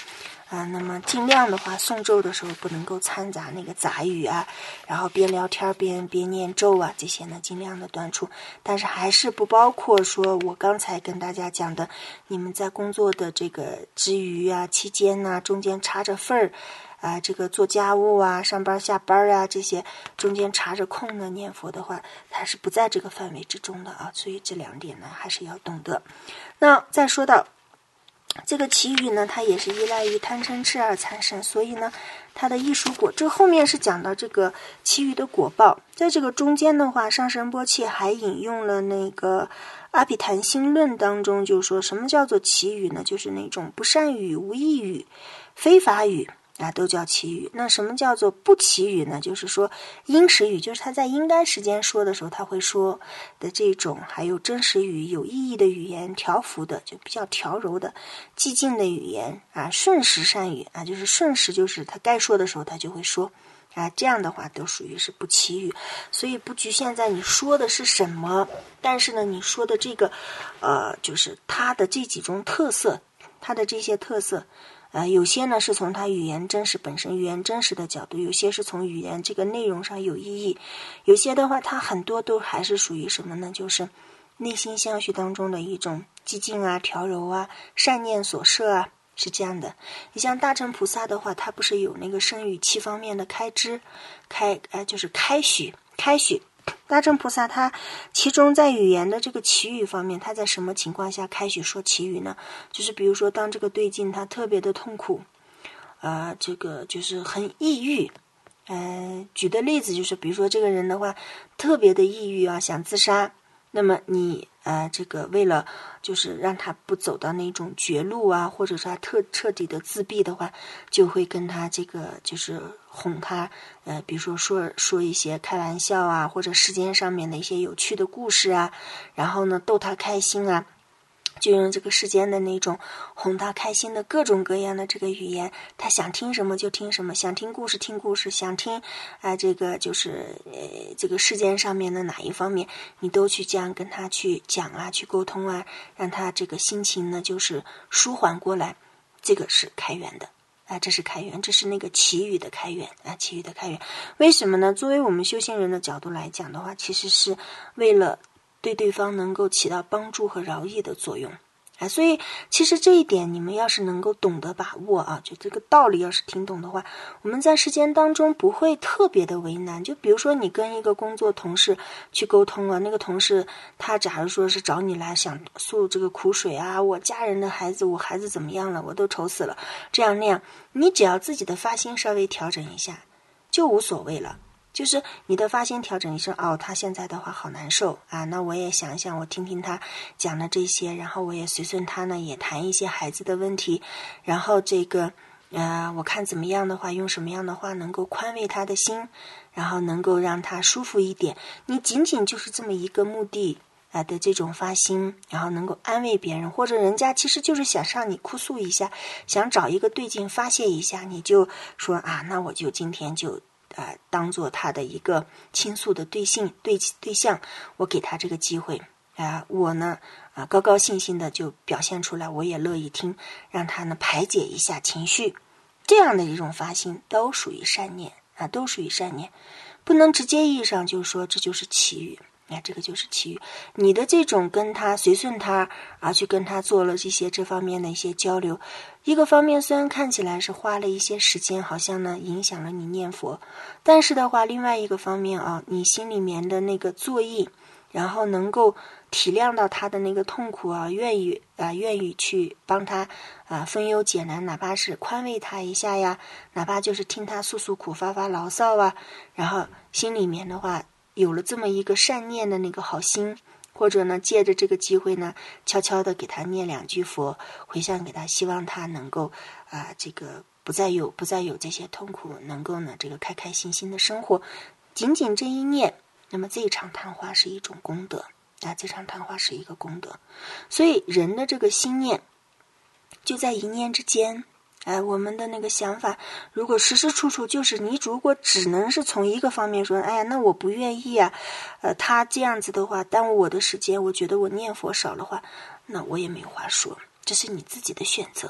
Speaker 1: 那么尽量的话诵咒的时候不能够掺杂那个杂语啊，然后边聊天边念咒啊，这些呢尽量的断除。但是还是不包括说我刚才跟大家讲的，你们在工作的这个之余啊、期间啊，中间插着份儿啊，这个做家务啊、上班下班啊，这些中间插着空的念佛的话，它是不在这个范围之中的啊。所以这2点呢还是要懂得。那再说到这个祈雨呢，它也是依赖于贪嗔痴而产生，所以呢它的艺术果，这后面是讲到这个祈雨的果报。在这个中间的话，上仁波切还引用了那个阿毗昙心论当中，就说什么叫做祈雨呢？就是那种不善语、无益语、非法语都叫祈语。那什么叫做不祈语呢？就是说应时语，就是他在应该时间说的时候他会说的这种，还有真实语、有意义的语言、调伏的，就比较调柔的寂静的语言顺时善语就是顺时，就是他该说的时候他就会说这样的话都属于是不祈语。所以不局限在你说的是什么，但是呢你说的这个就是它的这几种特色，它的这些特色有些呢是从它语言真实本身语言真实的角度，有些是从语言这个内容上有意义，有些的话它很多都还是属于什么呢？就是内心相续当中的一种寂静调柔善念所摄是这样的。你像大乘菩萨的话，他不是有那个身语7方面的开支就是开许。大乘菩萨他其中在语言的这个祈语方面，他在什么情况下开许说祈语呢？就是比如说当这个对境他特别的痛苦这个就是很抑郁举的例子就是比如说这个人的话特别的抑郁想自杀，那么你这个为了就是让他不走到那种绝路或者是他彻底的自闭的话，就会跟他这个就是哄他比如说一些开玩笑或者世间上面的一些有趣的故事然后呢逗他开心就用这个世间的那种哄他开心的各种各样的这个语言，他想听什么就听什么，想听故事听故事，想听这个就是这个世间上面的哪一方面，你都去这样跟他去讲去沟通让他这个心情呢就是舒缓过来，这个是开源的这是开源，这是那个祈语的开源祈语的开源。为什么呢？作为我们修行人的角度来讲的话，其实是为了对对方能够起到帮助和饶益的作用所以其实这一点你们要是能够懂得把握就这个道理要是听懂的话，我们在世间当中不会特别的为难。就比如说你跟一个工作同事去沟通那个同事他假如说是找你来想诉这个苦水我家人的孩子，我孩子怎么样了，我都愁死了，这样那样，你只要自己的发心稍微调整一下就无所谓了。就是你的发心调整一声他现在的话好难受那我也想想，我听听他讲的这些，然后我也随顺他呢也谈一些孩子的问题，然后这个我看怎么样的话，用什么样的话能够宽慰他的心，然后能够让他舒服一点。你仅仅就是这么一个目的的这种发心，然后能够安慰别人，或者人家其实就是想向你哭诉一下，想找一个对境发泄一下，你就说那我就今天就当做他的一个倾诉的对象，我给他这个机会我呢高高兴兴的就表现出来，我也乐意听，让他呢排解一下情绪，这样的一种发心都属于善念都属于善念，不能直接意义上就说这就是祈语这个就是祈语。你的这种跟他随顺他去跟他做了这方面的一些交流，一个方面虽然看起来是花了一些时间，好像呢影响了你念佛，但是的话另外一个方面你心里面的那个作意，然后能够体谅到他的那个痛苦愿意去帮他分忧解难，哪怕是宽慰他一下哪怕就是听他诉诉苦发发牢骚然后心里面的话有了这么一个善念的那个好心，或者呢借着这个机会呢悄悄的给他念2句佛回向给他，希望他能够这个不再有这些痛苦，能够呢这个开开心心的生活，仅仅这一念，那么这一场谈话是一种功德这场谈话是一个功德。所以人的这个心念就在一念之间我们的那个想法如果时时处处就是你如果只能是从一个方面说那我不愿意他这样子的话耽误我的时间，我觉得我念佛少的话，那我也没有话说，这是你自己的选择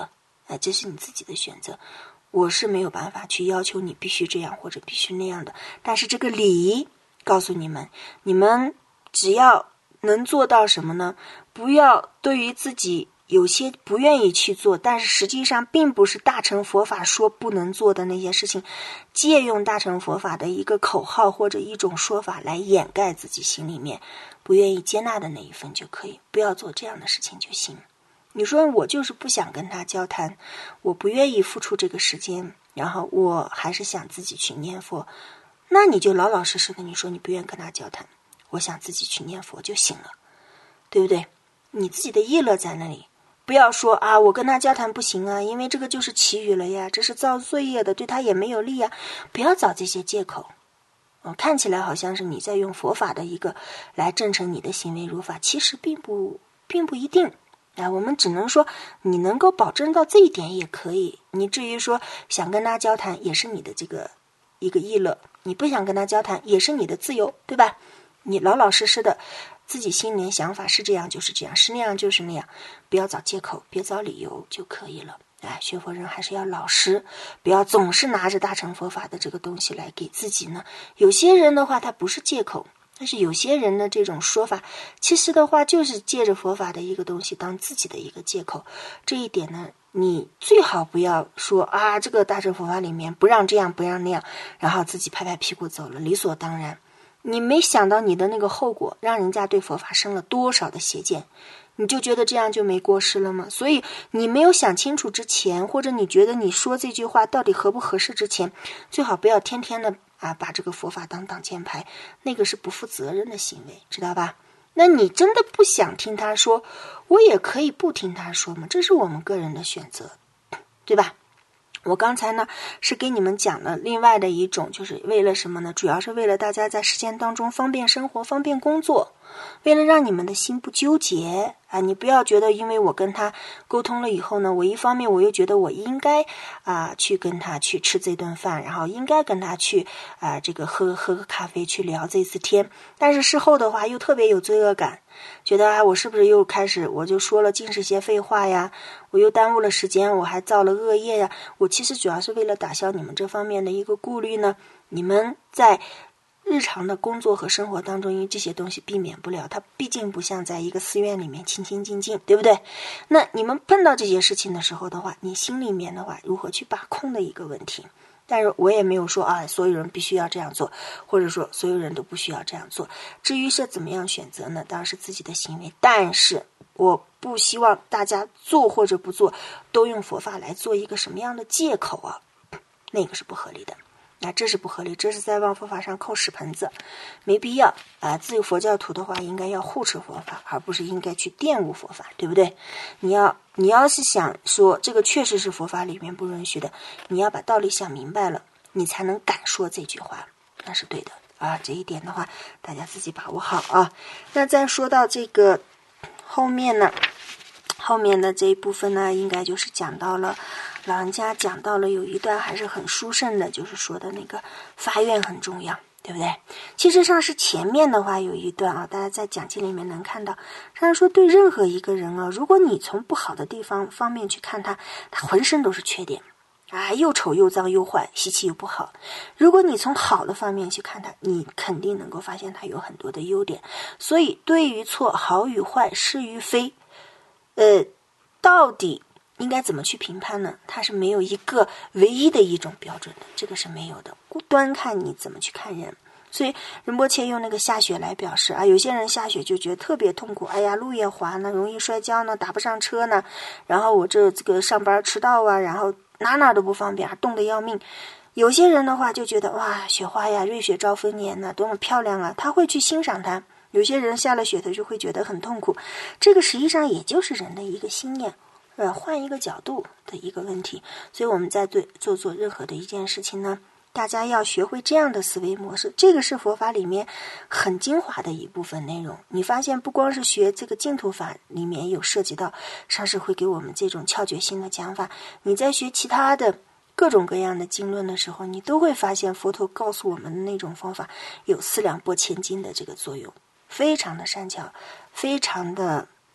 Speaker 1: 这是你自己的选择，我是没有办法去要求你必须这样或者必须那样的。但是这个理告诉你们，你们只要能做到什么呢？不要对于自己有些不愿意去做，但是实际上并不是大乘佛法说不能做的那些事情，借用大乘佛法的一个口号或者一种说法来掩盖自己心里面不愿意接纳的那一份就可以，不要做这样的事情就行。你说我就是不想跟他交谈，我不愿意付出这个时间，然后我还是想自己去念佛，那你就老老实实的你说你不愿跟他交谈，我想自己去念佛就行了，对不对？你自己的意乐在那里，不要说啊我跟他交谈不行啊，因为这个就是祈语了呀，这是造罪业的，对他也没有利啊，不要找这些借口。看起来好像是你在用佛法的一个来证成你的行为如法，其实并不一定我们只能说你能够保证到这一点也可以，你至于说想跟他交谈也是你的这个一个意乐，你不想跟他交谈也是你的自由，对吧？你老老实实的自己心里的想法是这样就是这样，是那样就是那样，不要找借口，别找理由就可以了。学佛人还是要老实，不要总是拿着大乘佛法的这个东西来给自己呢。有些人的话他不是借口，但是有些人的这种说法其实的话就是借着佛法的一个东西当自己的一个借口。这一点呢，你最好不要说啊这个大乘佛法里面不让这样不让那样，然后自己拍拍屁股走了，理所当然。你没想到你的那个后果，让人家对佛法生了多少的邪见，你就觉得这样就没过失了吗？所以你没有想清楚之前，或者你觉得你说这句话到底合不合适之前，最好不要天天的把这个佛法当挡箭牌，那个是不负责任的行为，知道吧？那你真的不想听他说，我也可以不听他说嘛，这是我们个人的选择，对吧？我刚才呢是给你们讲了另外的一种，就是为了什么呢？主要是为了大家在实践当中方便生活，方便工作，为了让你们的心不纠结你不要觉得因为我跟他沟通了以后呢，我一方面我又觉得我应该去跟他去吃这顿饭，然后应该跟他去这个喝个咖啡去聊这次天，但是事后的话又特别有罪恶感，觉得我是不是又开始我就说了尽是些废话呀，我又耽误了时间，我还造了恶业呀。我其实主要是为了打消你们这方面的一个顾虑呢，你们在日常的工作和生活当中，因为这些东西避免不了，它毕竟不像在一个寺院里面清清静静，对不对？那你们碰到这些事情的时候的话，你心里面的话如何去把控的一个问题。但是我也没有说所有人必须要这样做，或者说所有人都不需要这样做。至于是怎么样选择呢，当然是自己的行为，但是我不希望大家做或者不做都用佛法来做一个什么样的借口那个是不合理的。这是不合理，这是在往佛法上扣屎盆子，没必要自由佛教徒的话应该要护持佛法，而不是应该去玷污佛法，对不对？你要是想说这个确实是佛法里面不允许的，你要把道理想明白了，你才能敢说这句话，那是对的这一点的话大家自己把握好那再说到这个后面的这一部分呢，应该就是讲到了老人家讲到了有一段还是很殊胜的，就是说的那个发愿很重要，对不对？其实上是前面的话有一段大家在讲经里面能看到，上说对任何一个人如果你从不好的方面去看他浑身都是缺点又丑又脏又坏，习气又不好。如果你从好的方面去看他，你肯定能够发现他有很多的优点。所以对于错，好与坏，是与非，到底应该怎么去评判呢？它是没有一个唯一的一种标准的，这个是没有的，端看你怎么去看人。所以仁波切用那个下雪来表示有些人下雪就觉得特别痛苦，路也滑呢，容易摔跤呢，打不上车呢，然后我这个上班迟到然后哪都不方便，冻得要命。有些人的话就觉得哇，雪花呀，瑞雪兆丰年呢，多么漂亮他会去欣赏它。有些人下了雪他就会觉得很痛苦，这个实际上也就是人的一个心念换一个角度的一个问题。所以我们在做任何的一件事情呢，大家要学会这样的思维模式，这个是佛法里面很精华的一部分内容。你发现不光是学这个净土法里面有涉及到上师会给我们这种窍诀性的讲法，你在学其他的各种各样的经论的时候，你都会发现佛陀告诉我们的那种方法有四两拨千斤的这个作用，非常的善巧，非常的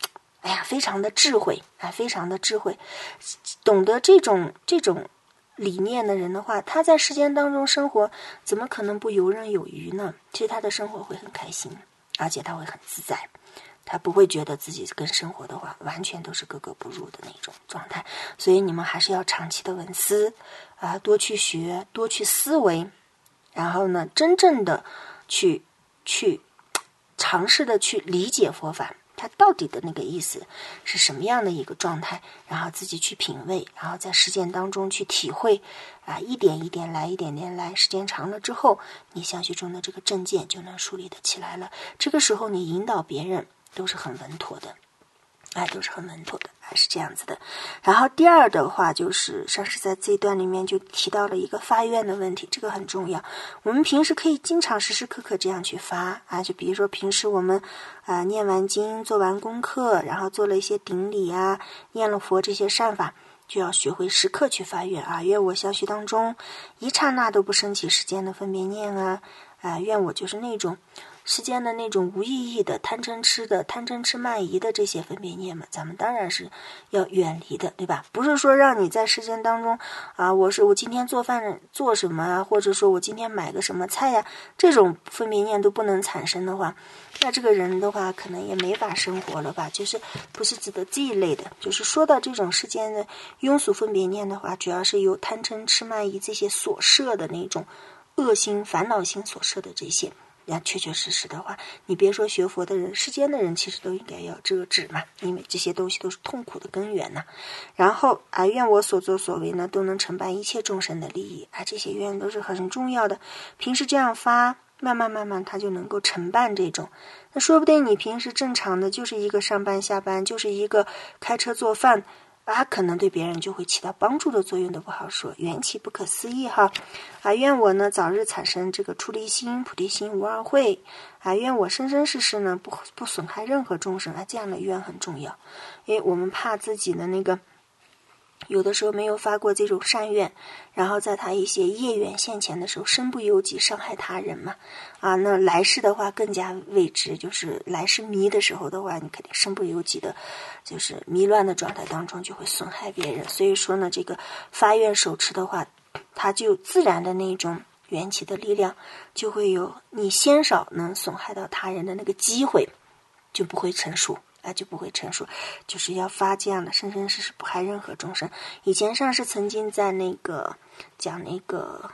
Speaker 1: 哎呀，非常的智慧啊，非常的智慧，懂得这种理念的人的话，他在世间当中生活，怎么可能不游刃有余呢？其实他的生活会很开心，而且他会很自在，他不会觉得自己跟生活的话完全都是格格不入的那种状态。所以你们还是要长期的文思啊，多去学，多去思维，然后呢，真正的去尝试的去理解佛法。它到底的那个意思是什么样的一个状态，然后自己去品味，然后在实践当中去体会啊，一点一点来，一点点来，时间长了之后，你相续中的这个正见就能树立的起来了。这个时候你引导别人都是很稳妥的，都是很稳妥的，还是这样子的。然后第二的话，就是上师在这一段里面就提到了一个发愿的问题，这个很重要。我们平时可以经常时时刻刻这样去发啊，就比如说平时我们念完经、做完功课，然后做了一些顶礼啊，念了佛这些善法，就要学会时刻去发愿啊，愿我相续当中一刹那都不升起世间的分别念啊，愿我就是那种世间的那种无意义的贪嗔痴慢疑的这些分别念嘛，咱们当然是要远离的，对吧？不是说让你在世间当中啊，我今天做饭做什么啊，或者说我今天买个什么菜呀，这种分别念都不能产生的话，那这个人的话可能也没法生活了吧？就是不是指的这一类的，就是说到这种世间的庸俗分别念的话，主要是由贪嗔痴慢疑这些所摄的那种恶心烦恼心所摄的这些。确确实实的话，你别说学佛的人，世间的人其实都应该要遮止嘛，因为这些东西都是痛苦的根源呐。然后愿我所作所为呢，都能承办一切众生的利益这些愿都是很重要的。平时这样发，慢慢他就能够承办这种。那说不定你平时正常的就是一个上班下班，就是一个开车做饭可能对别人就会起到帮助的作用都不好说，缘起不可思议哈。愿我呢早日产生这个出离心、菩提心无二慧愿我生生世世呢不损害任何众生这样的愿很重要，因为我们怕自己的那个有的时候没有发过这种善愿，然后在他一些业缘现前的时候，身不由己伤害他人嘛那来世的话更加未知，就是来世迷的时候的话，你肯定身不由己的，就是迷乱的状态当中就会损害别人。所以说呢，这个发愿手持的话，它就自然的那种缘起的力量，就会有你鲜少能损害到他人的那个机会，就不会成熟。就不会成熟，就是要发这样的生生世世不害任何众生。以前上师曾经在那个讲那个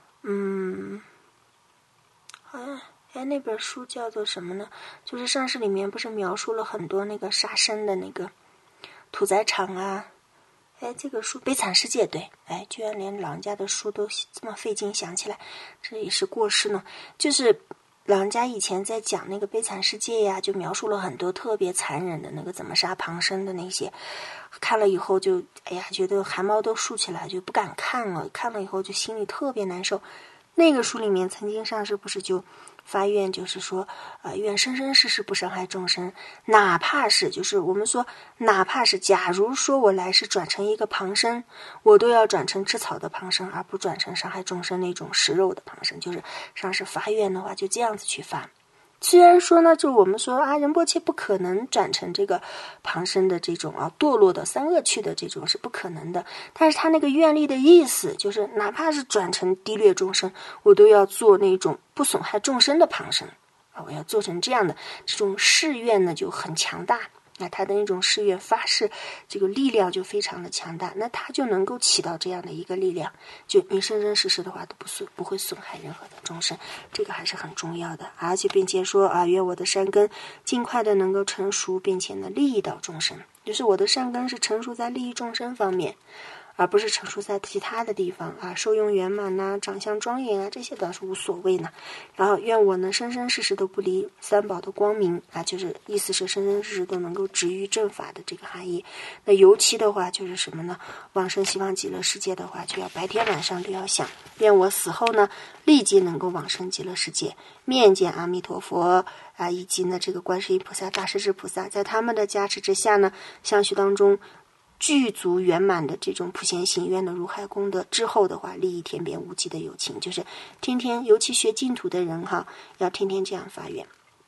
Speaker 1: 那本书叫做什么呢？就是上师里面不是描述了很多那个杀生的那个屠宰场这个书《悲惨世界》对，居然连老人家的书都这么费劲想起来，这也是过失呢。就是老人家以前在讲那个悲惨世界呀，就描述了很多特别残忍的那个怎么杀旁生的那些，看了以后就觉得汗毛都竖起来，就不敢看了，看了以后就心里特别难受。那个书里面曾经上师不是就发愿，就是说愿生生世世不伤害众生，哪怕是就是我们说哪怕是假如说我来世转成一个旁生，我都要转成吃草的旁生，而不转成伤害众生那种食肉的旁生。就是上师发愿的话就这样子去发。虽然说呢，就我们说仁波切不可能转成这个旁生的这种堕落的三恶趣的这种是不可能的，但是他那个愿力的意思就是哪怕是转成低劣众生，我都要做那种不损害众生的旁生我要做成这样的，这种誓愿呢就很强大。那他的那种誓愿发誓，这个力量就非常的强大，那他就能够起到这样的一个力量，就你生生世世的话都不会损害任何的众生，这个还是很重要的。而且并且说愿我的善根尽快的能够成熟，并且呢利益到众生，就是我的善根是成熟在利益众生方面，而不是成熟在其他的地方受用圆满长相庄严这些倒是无所谓呢。然后愿我呢生生世世都不离三宝的光明就是意思是生生世世都能够执于正法的这个含义。那尤其的话就是什么呢？往生西方极乐世界的话，就要白天晚上都要想，愿我死后呢立即能够往生极乐世界，面见阿弥陀佛以及呢这个观世音菩萨、大势至菩萨，在他们的加持之下呢，相续当中具足圆满的这种普贤行愿的如海功德之后的话，利益天边无际的有情，就是天天尤其学净土的人要天天这样发愿。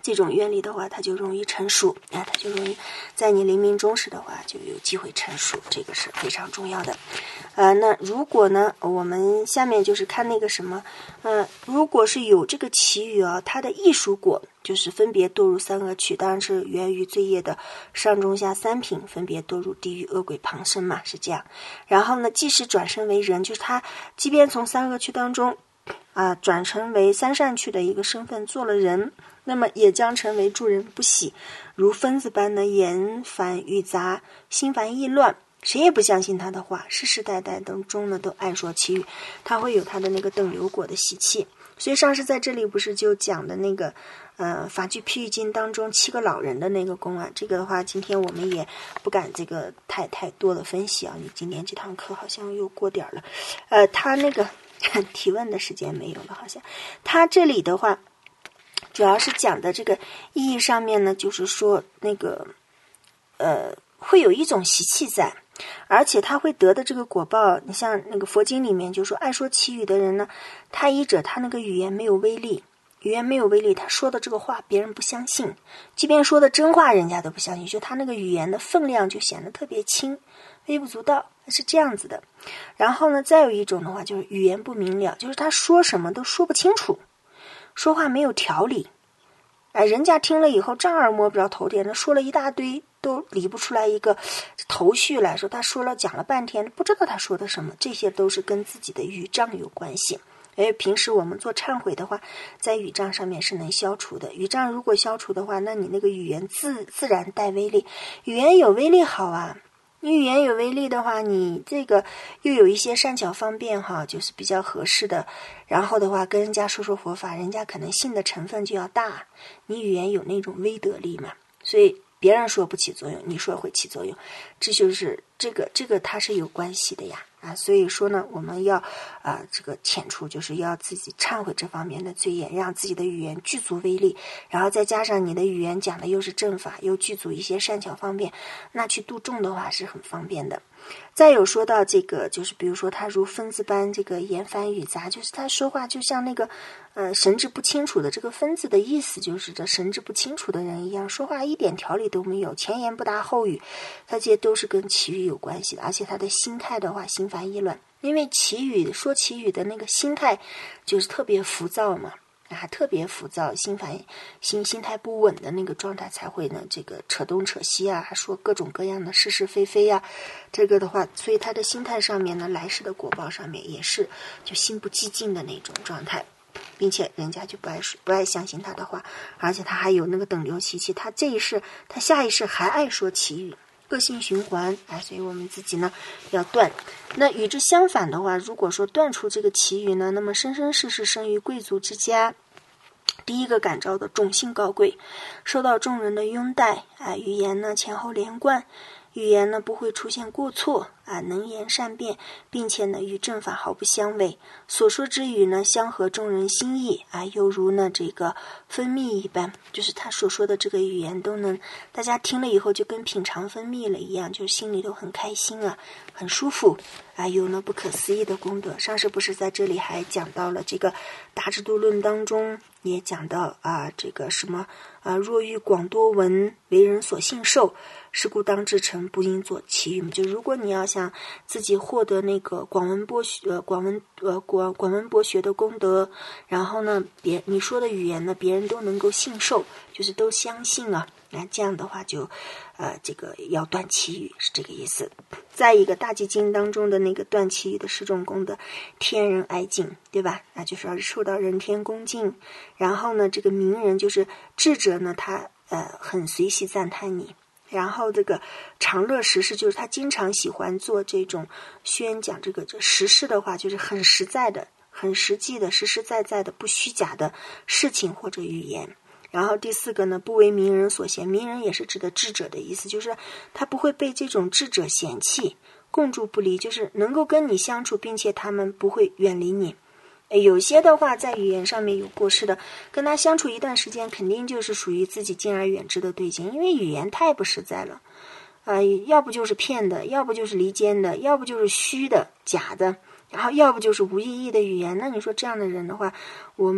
Speaker 1: 这种愿力的话，它就容易成熟啊，它就容易在你临命终时的话就有机会成熟，这个是非常重要的。那如果呢，我们下面就是看那个什么，如果是有这个祈雨啊，它的艺术果就是分别堕入三恶趣，当然是源于罪业的上中下三品，分别堕入地狱、恶鬼、旁生嘛，是这样。然后呢，即使转生为人，就是他即便从三恶趣当中转成为三善趣的一个身份做了人，那么也将成为助人不喜，如疯子般的言繁语杂，心烦意乱，谁也不相信他的话，世世代代当中呢都爱说祈语，他会有他的那个等流果的习气。所以上师在这里不是就讲的那个法句譬喻经当中7个老人的那个公案，这个的话今天我们也不敢这个太多的分析啊，你今天这堂课好像又过点了，他那个提问的时间没有了，好像他这里的话主要是讲的这个意义上面呢，就是说那个会有一种习气在，而且他会得的这个果报，你像那个佛经里面就说爱说祈语的人呢，他依者他那个语言没有威力，他说的这个话别人不相信，即便说的真话人家都不相信，就他那个语言的分量就显得特别轻，微不足道，是这样子的。然后呢，再有一种的话就是语言不明了，就是他说什么都说不清楚，说话没有条理，人家听了以后丈二摸不着头点，那说了一大堆都理不出来一个头绪来，说他讲了半天不知道他说的什么，这些都是跟自己的语障有关系。平时我们做忏悔的话，在语障上面是能消除的，语障如果消除的话，那你那个语言自然带威力，语言有威力好啊，你语言有威力的话，你这个又有一些善巧方便哈，就是比较合适的，然后的话跟人家说佛法，人家可能信的成分就要大，你语言有那种威德力嘛，所以别人说不起作用，你说会起作用，这就是这个它是有关系的呀。所以说呢，我们要这个遣除，就是要自己忏悔这方面的罪业，让自己的语言具足威力，然后再加上你的语言讲的又是正法，又具足一些善巧方便，那去度众的话是很方便的。再有说到这个，就是比如说他如疯子般这个言繁语杂，就是他说话就像那个神志不清楚的，这个疯子的意思就是这神志不清楚的人一样，说话一点条理都没有，前言不搭后语，他这些都是跟祈语有关系的，而且他的心态的话心烦意乱，因为说祈语的那个心态就是特别浮躁嘛，特别浮躁，心态不稳的那个状态才会呢，这个扯东扯西啊，说各种各样的是是非非啊，这个的话，所以他的心态上面呢，来世的果报上面也是就心不寂静的那种状态，并且人家就不爱相信他的话，而且他还有那个等流习气，他这一世他下一世还爱说祈语，恶性循环，所以我们自己呢要断。那与之相反的话，如果说断除这个祈语呢，那么生生世世生于贵族之家，第一个感召的种姓高贵，受到众人的拥戴，语言呢前后连贯，语言呢不会出现过错，能言善辩，并且呢与正法毫不相违，所说之语呢相合众人心意，犹如呢这个蜂蜜一般，就是他所说的这个语言都能大家听了以后就跟品尝蜂蜜了一样，就是心里都很开心啊，很舒服，有呢不可思议的功德。上师不是在这里还讲到了这个大智度论当中也讲到这个什么若欲广多闻，为人所信受，是故当至诚，不应作祈语。就如果你要想自己获得那个广闻博学的功德，然后呢你说的语言呢别人都能够信受，就是都相信啊，那这样的话就这个要断祈语，是这个意思。再一个大寂经当中的那个断祈语的10种功德，天人爱敬，对吧？那就是要受到人天恭敬。然后呢，这个名人就是智者呢，他很随喜赞叹你。然后这个常乐实事，就是他经常喜欢做这种宣讲这实事的话，就是很实在的、很实际的、实实在在的、不虚假的事情或者语言。然后第4个呢，不为名人所嫌，名人也是指的智者的意思，就是他不会被这种智者嫌弃，共住不离，就是能够跟你相处，并且他们不会远离你。有些的话在语言上面有过失的，跟他相处一段时间肯定就是属于自己敬而远之的对境，因为语言太不实在了，要不就是骗的，要不就是离间的，要不就是虚的假的，然后要不就是无意义的语言。那你说这样的人的话，我们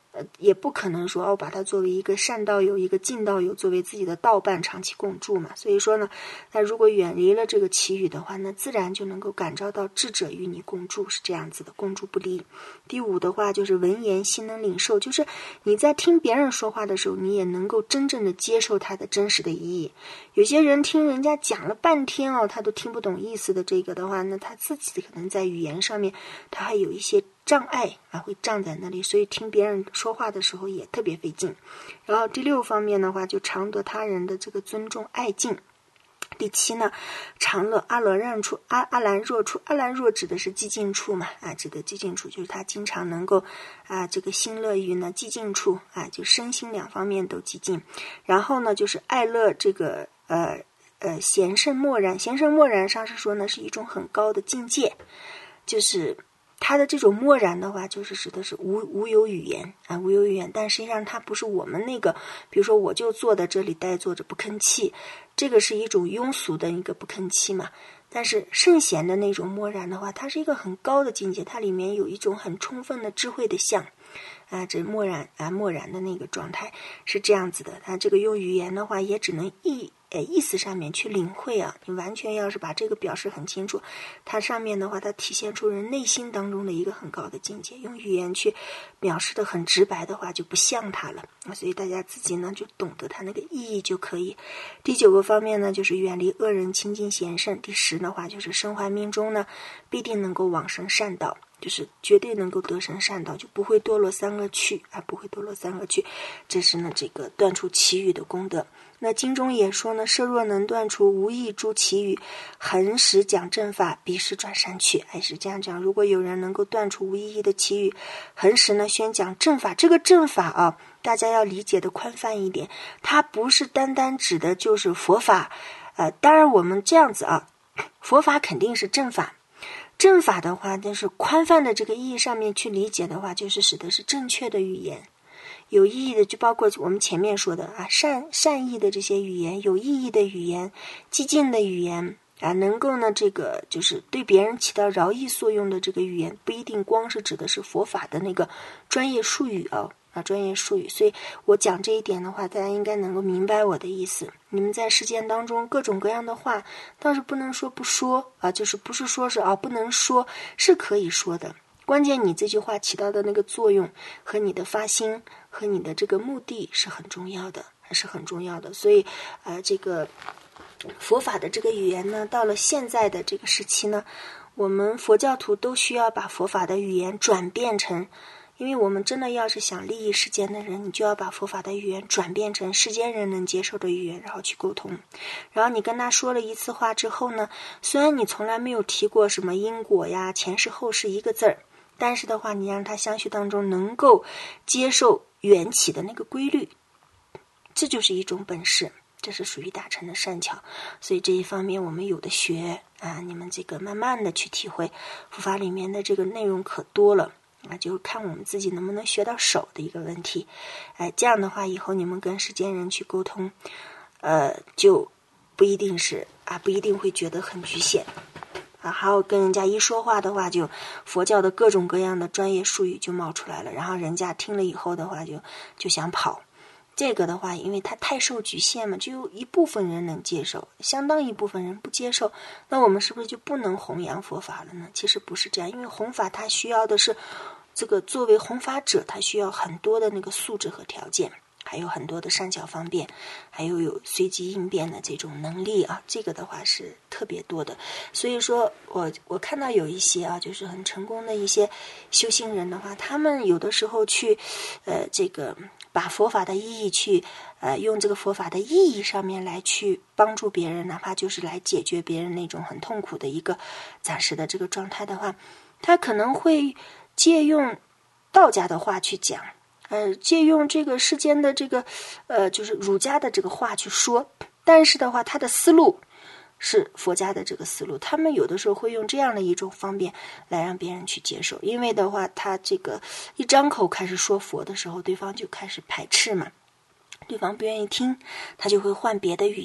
Speaker 1: 也不可能说把它作为一个善道友、一个净道友作为自己的道伴长期共住嘛。所以说呢，那如果远离了这个祈语的话，那自然就能够感召到智者与你共住，是这样子的，共住不离。第五的话就是闻言心能领受，就是你在听别人说话的时候，你也能够真正的接受它的真实的意义。有些人听人家讲了半天他都听不懂意思的这个的话，那他自己可能在语言上面他还有一些障碍会障在那里，所以听别人说话的时候也特别费劲。然后第六方面的话，就常得他人的这个尊重爱敬。第七呢，常乐阿罗让处，阿兰若处，阿兰若指的是寂静处嘛，指的寂静处就是他经常能够这个心乐于呢寂静处就身心两方面都寂静。然后呢，就是爱乐这个贤圣默然，贤圣默然上是说呢是一种很高的境界，就是它的这种默然的话，就是指的是无有语言无有语言，但实际上它不是我们那个，比如说我就坐在这里呆坐着不吭气，这个是一种庸俗的一个不吭气嘛。但是圣贤的那种默然的话，它是一个很高的境界，它里面有一种很充分的智慧的相这默然的那个状态是这样子的。它这个用语言的话，也只能意思上面去领会你完全要是把这个表示很清楚，它上面的话，它体现出人内心当中的一个很高的境界，用语言去表示的很直白的话就不像它了所以大家自己呢就懂得它那个意义就可以。第九个方面呢，就是远离恶人，亲近贤圣。第十的话，就是身怀命中呢必定能够往生善道，就是绝对能够得生善道，就不会堕落三恶趣不会堕落三恶趣。这是呢这个断除祈语的功德。那经中也说呢，设若能断除无益诸祈语，恒时讲正法，彼时转善趣。是这样讲，如果有人能够断除无意义的祈语，恒时呢宣讲正法，这个正法大家要理解的宽泛一点，它不是单单指的就是佛法当然我们这样子佛法肯定是正法，正法的话就是宽泛的这个意义上面去理解的话，就是使得是正确的语言，有意义的就包括我们前面说的善意的这些语言，有意义的语言，激进的语言能够呢这个就是对别人起到饶益作用的这个语言，不一定光是指的是佛法的那个专业术语专业术语。所以我讲这一点的话，大家应该能够明白我的意思。你们在实践当中各种各样的话，倒是不能说不说就是不是说是不能说，是可以说的。关键你这句话起到的那个作用和你的发心和你的这个目的是很重要的，还是很重要的。所以这个佛法的这个语言呢，到了现在的这个时期呢，我们佛教徒都需要把佛法的语言转变成，因为我们真的要是想利益世间的人，你就要把佛法的语言转变成世间人能接受的语言，然后去沟通。然后你跟他说了一次话之后呢，虽然你从来没有提过什么因果呀前世后世一个字儿，但是的话你让他相续当中能够接受缘起的那个规律，这就是一种本事，这是属于大乘的善巧。所以这一方面我们有的学你们这个慢慢的去体会，佛法里面的这个内容可多了就看我们自己能不能学到手的一个问题。这样的话以后你们跟世间人去沟通就不一定是不一定会觉得很局限还有跟人家一说话的话，就佛教的各种各样的专业术语就冒出来了，然后人家听了以后的话就想跑。这个的话因为它太受局限嘛，只有一部分人能接受，相当一部分人不接受，那我们是不是就不能弘扬佛法了呢？其实不是这样，因为弘法它需要的是这个作为弘法者，它需要很多的那个素质和条件，还有很多的善巧方便，还有随机应变的这种能力这个的话是特别多的。所以说我看到有一些就是很成功的一些修行人的话，他们有的时候去这个把佛法的意义去用这个佛法的意义上面来去帮助别人，哪怕就是来解决别人那种很痛苦的一个暂时的这个状态的话，他可能会借用道家的话去讲借用这个世间的这个就是儒家的这个话去说，但是的话他的思路是佛家的这个思路，他们有的时候会用这样的一种方便来让别人去接受。因为的话他这个一张口开始说佛的时候，对方就开始排斥嘛，对方不愿意听，他就会换别的语言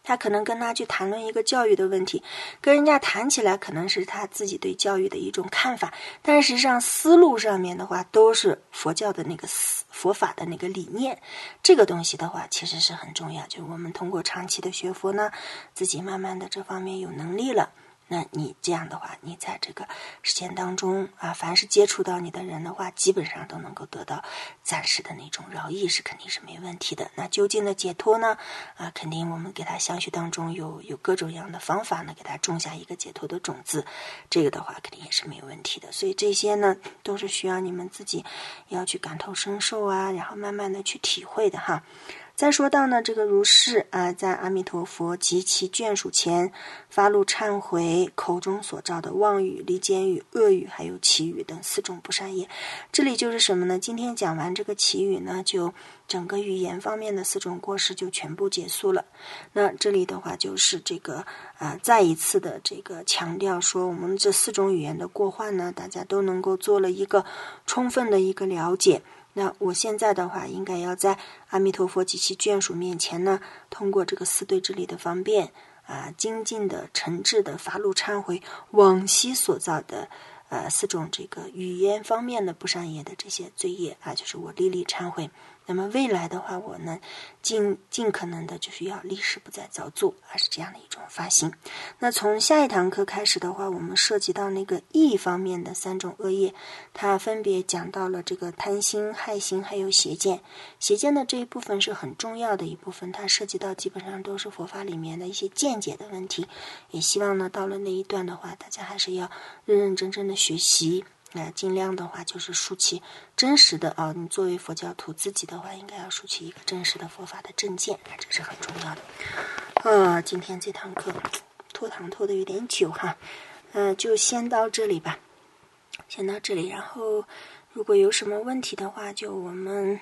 Speaker 1: 他可能跟他去谈论一个教育的问题，跟人家谈起来可能是他自己对教育的一种看法，但实际上思路上面的话都是佛教的那个佛法的那个理念。这个东西的话其实是很重要，就是我们通过长期的学佛呢，自己慢慢的这方面有能力了，那你这样的话，你在这个实践当中啊，凡是接触到你的人的话，基本上都能够得到暂时的那种饶益，是肯定是没问题的。那究竟的解脱呢？啊，肯定我们给他相续当中有各种各样的方法呢，给他种下一个解脱的种子，这个的话肯定也是没有问题的。所以这些呢，都是需要你们自己要去感同身受啊，然后慢慢的去体会的哈。再说到呢，这个如是啊，在阿弥陀佛及其眷属前发露忏悔，口中所造的妄语、离间语、恶语，还有绮语等4种不善业。这里就是什么呢？今天讲完这个绮语呢，就整个语言方面的4种过失就全部结束了。那这里的话就是这个再一次的这个强调说，我们这4种语言的过患呢，大家都能够做了一个充分的一个了解。那我现在的话，应该要在阿弥陀佛及其眷属面前呢，通过这个4对之理的方便精进的、诚挚的发露忏悔往昔所造的4种这个语言方面的不善业的这些罪业就是我历历忏悔。那么未来的话，我呢尽可能的就是要立誓不再造作，是这样的一种发心。那从下一堂课开始的话，我们涉及到那个意方面的3种恶业，它分别讲到了这个贪心、害心还有邪见。邪见的这一部分是很重要的一部分，它涉及到基本上都是佛法里面的一些见解的问题。也希望呢到了那一段的话，大家还是要认认真真的学习。尽量的话就是竖起真实的你作为佛教徒自己的话，应该要竖起一个真实的佛法的正见，这是很重要的。今天这堂课拖堂拖的有点久哈，就先到这里吧，先到这里。然后如果有什么问题的话，就我们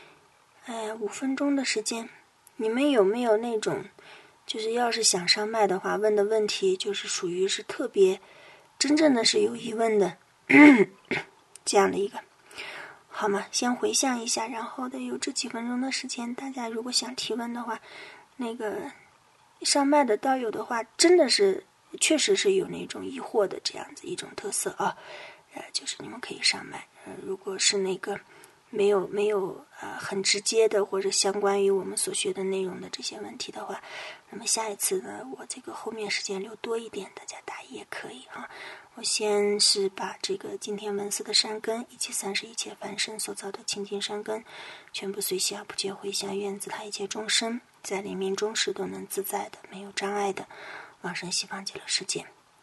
Speaker 1: 5分钟的时间。你们有没有那种就是要是想上麦的话，问的问题就是属于是特别真正的是有疑问的这样的一个，好吗？先回想一下，然后的有这几分钟的时间，大家如果想提问的话，那个上麦的道友的话，真的是确实是有那种疑惑的这样子一种特色就是你们可以上麦。如果是那个没有很直接的或者相关于我们所学的内容的这些问题的话，那么下一次呢，我这个后面时间留多一点，大家答疑也可以我先是把这个今天文思的善根以及30一切凡身所造的清净善根全部随喜而不竭回向，愿自他一切众生在临命终时都能自在的没有障碍的往生西方极乐世界。